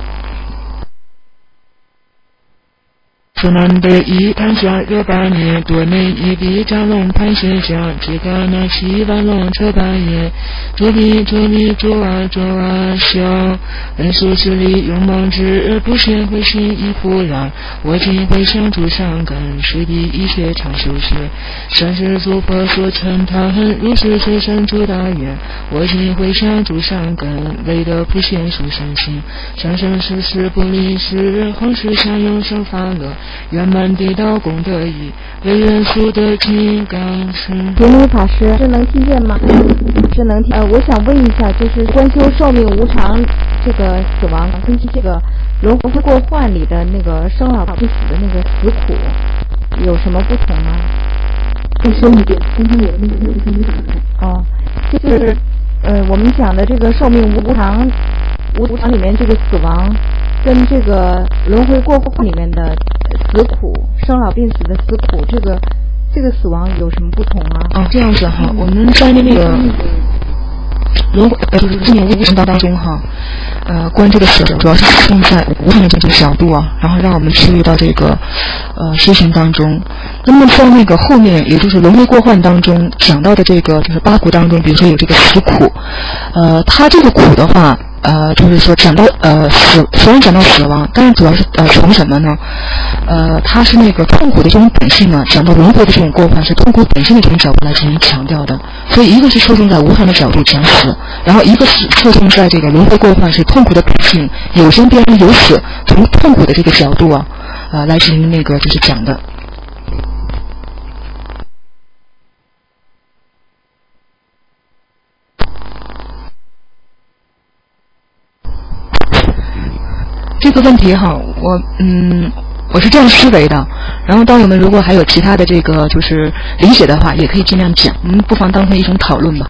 苏南的一坛下热八年，多内一笔张龙盘旋响，这个那七万龙车半夜，捉迷捉迷捉啊捉啊响，人数之力勇猛之不显会心一忽然，我今会向诸上根，水比一切常修学，善是诸佛所称他恨，如是随身诸大愿，我今会向诸上根，为得不显殊胜心，生生世世不离世，恒时享永生法乐，圆满地道功德意，为人速得金刚身。 杰尼法师，是能听见吗？是能听。呃，我想问一下，就是观修寿命无常，这个死亡跟这个轮回过患里的那个生老不死的那个死苦有什么不同吗？ 再说一遍，刚才我的那个录音没打开。 哦，就是呃，我们讲的这个寿命无常，无常里面这个死亡，跟这个轮回过后里面的死苦、生老病死的死苦，这个这个死亡有什么不同啊？ 哦，这样子哈，我们在那个轮回呃就是纪念无常当中哈，呃，关这个死主要是用在无常的这个角度啊，然后让我们去入到这个呃修行当中。那么在那个后面，也就是轮回过患当中讲到的这个就是八苦当中，比如说有这个死苦，呃，它这个苦的话。呃，就是说讲到呃死，虽然讲到死亡，但是主要是呃从什么呢？呃，它是那个痛苦的这种本性呢，讲到轮回的这种过患是痛苦本性的这种角度来进行强调的。所以一个是侧重在无常的角度讲死，然后一个是侧重在这个轮回过患是痛苦的本性，有生必然有死，从痛苦的这个角度啊，呃来进行那个就是讲的。这个问题哈，我嗯，我是这样思维的。然后，当我们如果还有其他的这个就是理解的话，也可以尽量讲，我们不妨当成一种讨论吧。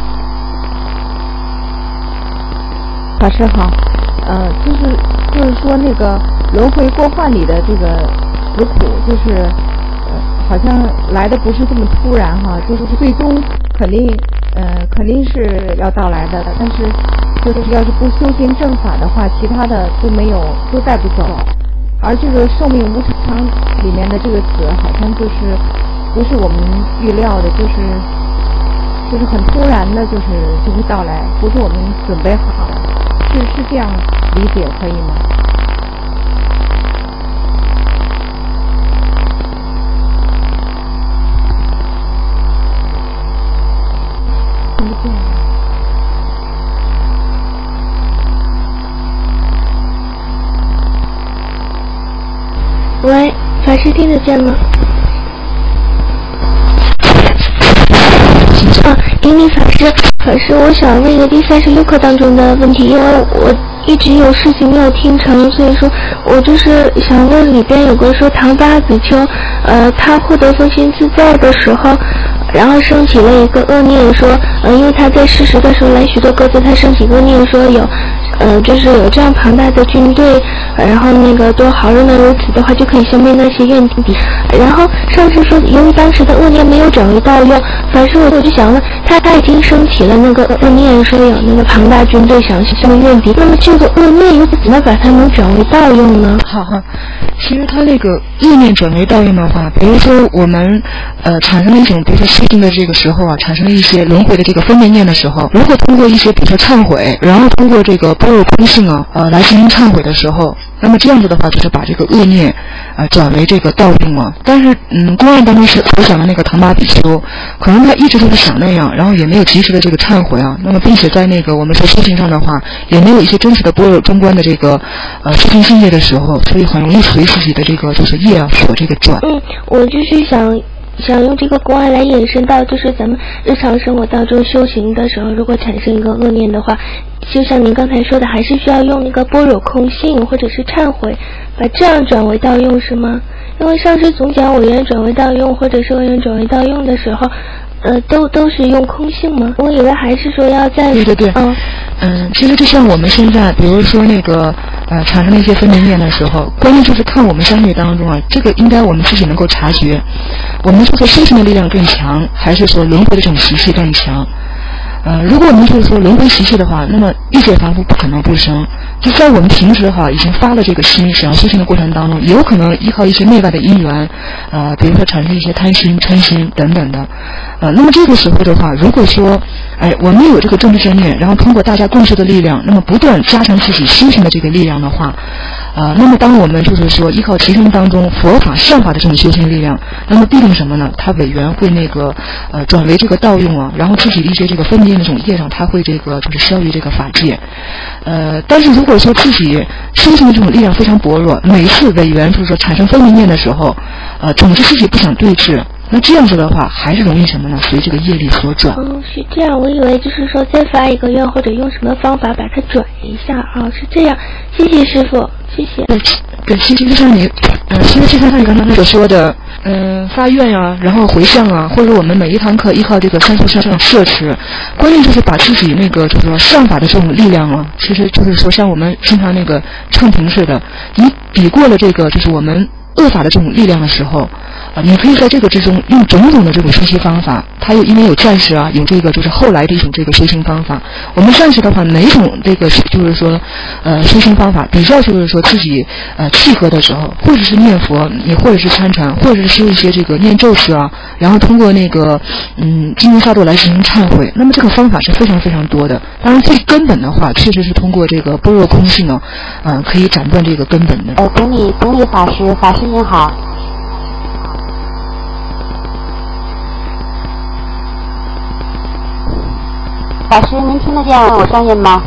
法师好，呃，就是就是说那个轮回过患里的这个死苦，就是呃，好像来的不是这么突然哈，就是最终肯定呃肯定是要到来的，但是。就是要是不修行正法的话，其他的都没有，都带不走。而这个寿命无常里面的这个死，好像就是不是我们预料的，就是就是很突然的，就是就会到来，不是我们准备好的，是是这样理解可以吗？听不见。 喂，法师听得见吗？啊，顶礼法师，法师，我想问一个第三十六课当中的问题，因为我一直有事情没有听成，所以说我就是想问里边有个说唐八比丘，呃，他获得佛性自在的时候，然后升起了一个恶念说，呃，因为他在世时的时候来许多鸽子，他升起恶念说有。呃，就是有这样庞大的军队，呃、然后那个多好，如果如此的话，就可以消灭那些怨敌。然后上次说，由于当时的恶念没有转为盗用，反正我我就想问，他他已经升起了那个恶念，说有那个庞大军队想消灭怨敌，那么这个恶念又怎么把它能转为盗用呢？ 好好，其实他那个恶念转为盗用的话，比如说我们呃产生了一种，比如说修行的这个时候啊，产生了一些轮回的这个分别念的时候，如果通过一些比如说忏悔，然后通过这个般若空性啊，呃来进行忏悔的时候，那么这样子的话，就是把这个恶念呃转为这个盗用啊。但是嗯，公案当中是所讲的那个唐巴比丘，可能他一直都是想那样，然后也没有及时的这个忏悔啊。那么并且在那个我们说修行上的话，也没有一些真实的般若中观的这个呃修行境界的时候，所以很容易随自己的这个就是业啊所这个转。 嗯，我就是想。想用这个公案来引申到，就是咱们日常生活当中修行的时候，如果产生一个恶念的话，就像您刚才说的，还是需要用那个般若空性或者是忏悔，把这样转为盗用是吗？因为上师总讲我缘转为盗用，或者是我缘转为盗用的时候，呃，都都是用空性吗？我以为还是说要在对对对，嗯嗯，其实就像我们现在，比如说那个呃产生了一些分别念的时候，关键就是看我们相续当中啊，这个应该我们自己能够察觉，我们是说修行的力量更强，还是说轮回的这种习气更强？呃，如果我们就是说轮回习气的话，那么一切凡夫不可能不生。就在我们平时的话，已经发了这个心，想要修行的过程当中，有可能依靠一些内外的因缘，呃，比如说产生一些贪心、嗔心等等的，呃，那么这个时候的话，如果说，哎，我们有这个正知正念，然后通过大家共修的力量，那么不断加强自己修行的这个力量的话，呃，那么当我们就是说依靠其中当中佛法、善法的这种修行力量，那么必定什么呢？它委员会那个呃转为这个盗用啊，然后自己的一些这个分别的这种业障，它会这个就是消于这个法界。呃，但是如果说自己修行的这种力量非常薄弱，每一次委员就是说产生分别念的时候，呃，总是自己不想对治。那这样子的话，还是容易什么呢？随这个业力所转。 哦，是这样，我以为就是说再发一个愿，或者用什么方法把它转一下啊、哦，是这样。谢谢师父，谢谢。 对，对，其实就像你，呃，其实就像你刚才所说的， 嗯、呃、发愿呀、啊，然后回向啊，或者我们每一堂课依靠这个三术上摄持，关键就是把自己那个就是说善法的这种力量啊，其实就是说像我们经常那个秤瓶似的，你比过了这个就是我们恶法的这种力量的时候，啊，你可以在这个之中用种种的这种修习方法，它有因为有暂时啊，有这个就是后来的一种这个修行方法。我们暂时的话，哪种这个就是说，呃，修行方法比较就是说自己呃契合的时候，或者是念佛，也或者是参禅，或者是修一些这个念咒词啊，然后通过那个嗯精明萨埵来进行忏悔。那么这个方法是非常非常多的。当然最根本的话，确实是通过这个般若空性啊，呃，可以斩断这个根本的。 呃，顶礼顶礼法师，法师您好。法师，您听得见我声音吗？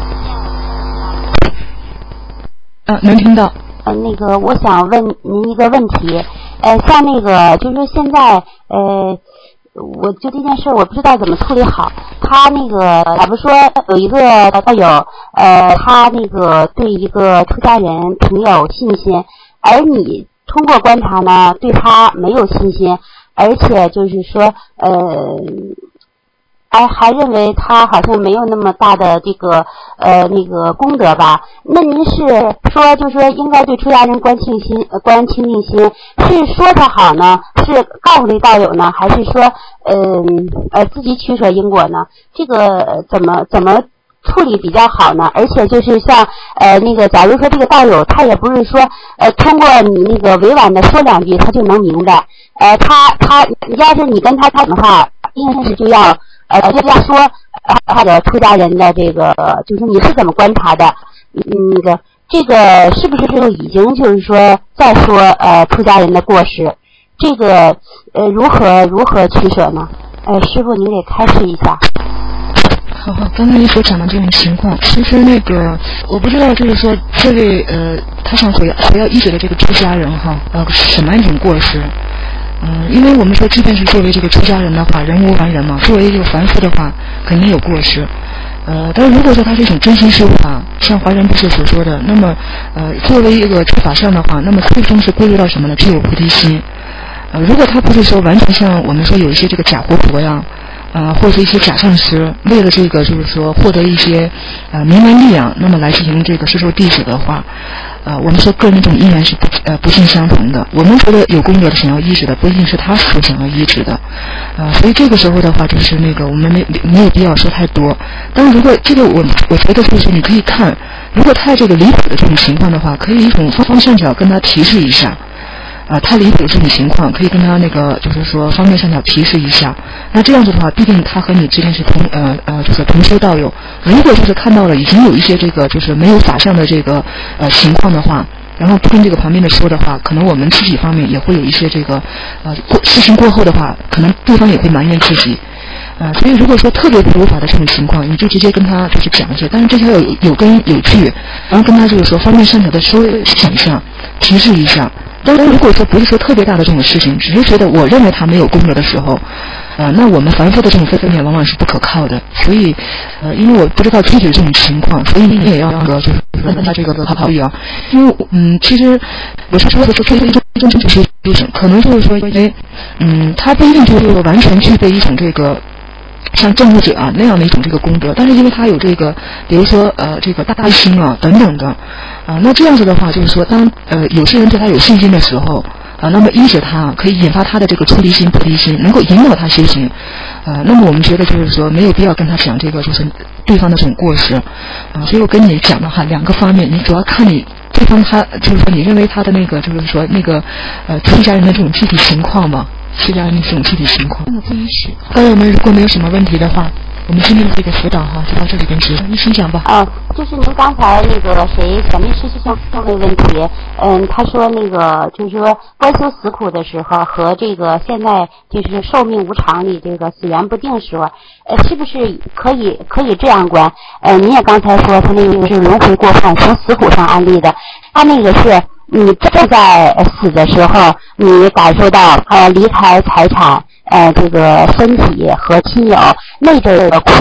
啊，能听到。 呃，那个，我想问您一个问题，呃，像那个，就是说现在，呃，我就这件事，我不知道怎么处理好。他那个，假如说有一个道友，呃，他那个对一个出家人挺有信心，而你通过观察呢，对他没有信心，而且就是说，呃。还还认为他好像没有那么大的这个呃那个功德吧？那您是说，就是说应该对出家人观清心、呃、观清净心，是说他好呢，是告诉这道友呢，还是说嗯 呃, 呃自己取舍因果呢？这个怎么怎么处理比较好呢？而且就是像呃那个，假如说这个道友他也不是说呃通过你那个委婉的说两句他就能明白，呃他他要是你跟他谈的话，应该是就要。呃，就要说他的出家人的这个，就是你是怎么观察的？那个这个是不是就已经就是说再说呃出家人的过失？这个呃如何如何取舍呢？呃，师父您给开示一下。 好好，刚才你所讲的这种情况，其实那个我不知道，就是说这位呃他想回回要医治的这个出家人哈，呃什么一种过失？嗯，因为我们说，即便是作为这个出家人的话，人无完人嘛，作为这个凡夫的话，肯定有过失。呃，但是如果说他是一种真心修法，像华严不是所说的，那么呃，作为一个出法善的话，那么最终是归入到什么呢？只有菩提心。呃，如果他不是说完全像我们说有一些这个假活佛呀，啊、呃，或者是一些假上师，为了这个就是说获得一些呃名闻利养，那么来进行这个摄受弟子的话。呃，我们说个人这种因缘是不呃不尽相同的。我们觉得有功德的想要医治的，不一定是他所想要医治的，呃，所以这个时候的话，就是那个我们没没有必要说太多。当然，如果这个我我觉得就是你可以看，如果太这个离谱的这种情况的话，可以一种方方向角跟他提示一下。啊、呃，太离谱的这种情况，可以跟他那个就是说方面上角提示一下。那这样子的话，必定他和你之间是同呃呃就是同修道友。如果就是看到了已经有一些这个就是没有法相的这个呃情况的话，然后不跟这个旁边的说的话，可能我们自己方面也会有一些这个呃过事情过后的话，可能对方也会埋怨自己。呃，所以如果说特别不如法的这种情况，你就直接跟他就是讲一下，但是这条有有根有据，然后跟他就是说方面上角的说想一下，提示一下。当然，如果说不是说特别大的这种事情，只是觉得我认为他没有功德的时候，呃，那我们凡夫的这种分辨往往是不可靠的。所以，呃，因为我不知道具体的这种情况，所以你也要那个就是问他这个考考虑啊。因为嗯，其实我是说的说，一种一种就是就是可能就是说，因为嗯，他不一定就是完全具备一种这个。像证悟者啊那样的一种这个功德，但是因为他有这个，比如说呃这个大心啊等等的，啊、呃、那这样子的话，就是说当呃有些人对他有信心的时候，啊、呃、那么依着他可以引发他的这个出离心、菩提心，能够引导他修行，呃那么我们觉得就是说没有必要跟他讲这个就是对方的这种过失，啊、呃、所以我跟你讲的哈两个方面，你主要看你对方他就是说你认为他的那个就是说那个呃出家人的这种具体情况嘛。出家人的这种具体情况，那么不允许。当然，我们如果没有什么问题的话，我们今天的这个辅导哈就到这里为止。你请讲吧。 啊，就是您刚才那个谁小秘书师兄问的问题，嗯，他说那个就是说观修死苦的时候和这个现在就是寿命无常里这个死缘不定时候，呃，是不是可以可以这样观？呃，您也刚才说他那个是轮回过患，从死苦上安利的，他那个是。你正在死的时候，你感受到呃离开财产、呃这个身体和亲友那阵儿的苦，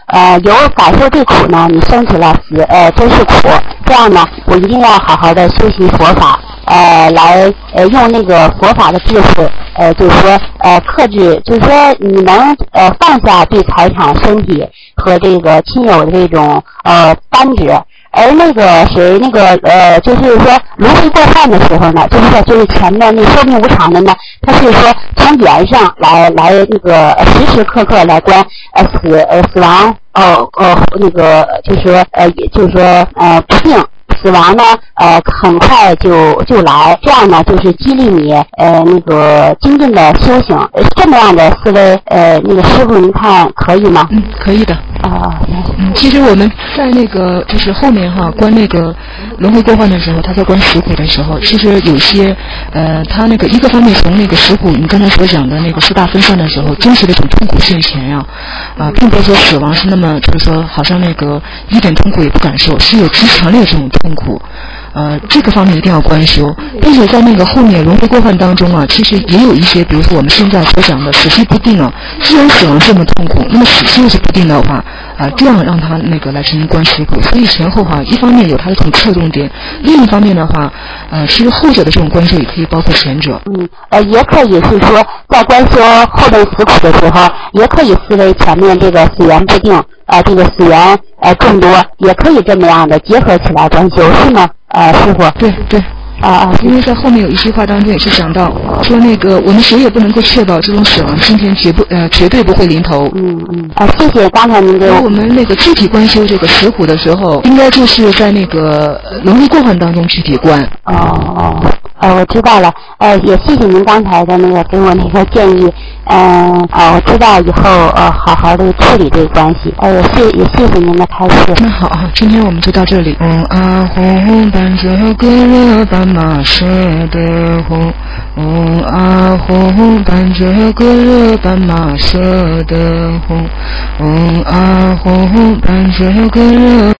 呃有感受这苦呢，你生起了死，呃真是苦。这样呢，我一定要好好的修习佛法，呃，来呃用那个佛法的智慧，呃，就是说呃克制，就是说你能呃放下对财产、身体和这个亲友的这种呃扳指。而那个谁，那个呃，就是说轮回过患的时候呢，就是说就是前面那寿命无常的呢，他是说从缘上来来那个时时刻刻来观呃死呃死亡呃呃那个就是说呃就是说呃不定。死亡呢，呃，很快就就来，这样呢，就是激励你，呃，那个精进的修行，呃这么样的思维，呃，那个师傅您看可以吗？ 嗯，可以的。 啊、 嗯，其实我们在那个就是后面哈观那个轮回过患的时候，他在观食苦的时候，其实有些呃，他那个一个方面从那个食苦，你刚才所讲的那个四大分散的时候，真实的一种痛苦现前呀、啊，啊，并不是说死亡是那么就是说好像那个一点痛苦也不感受，是有极强烈的这种痛苦。呃，这个方面一定要观修，并且在那个后面轮回过患当中啊，其实也有一些，比如说我们现在所讲的死期不定啊，既然死亡这么痛苦，那么死期又是不定的话，啊、呃，这样让他那个来进行观食苦，所以前后哈、啊，一方面有他的这种侧重点，另一方面的话，呃，其实后者的这种观修也可以包括前者。 嗯，呃，也可以是说在观修后面死苦的时候，也可以思维前面这个死缘不定，呃，这个死缘呃众多，也可以这么样的结合起来观修，是吗？呃，师傅。 对对。 啊啊！ 因为在后面有一句话当中也是讲到，说那个我们谁也不能够确保这种死亡今天绝不呃绝对不会临头。 嗯嗯。啊，谢谢刚才您给我。 我们那个具体观修这个食苦的时候，应该就是在那个轮回过患当中具体观。 哦哦。呃，我知道了，呃，也谢谢您刚才的那个给我那个建议，嗯、呃，啊，我知道以后呃好好的处理这个关系，呃，也谢也谢谢您的开示。 那好，今天我们就到这里。嗡啊吽，伴着歌乐斑马舍得红。嗡啊吽，伴着歌乐斑马舍得红。嗡啊吽，伴着歌乐。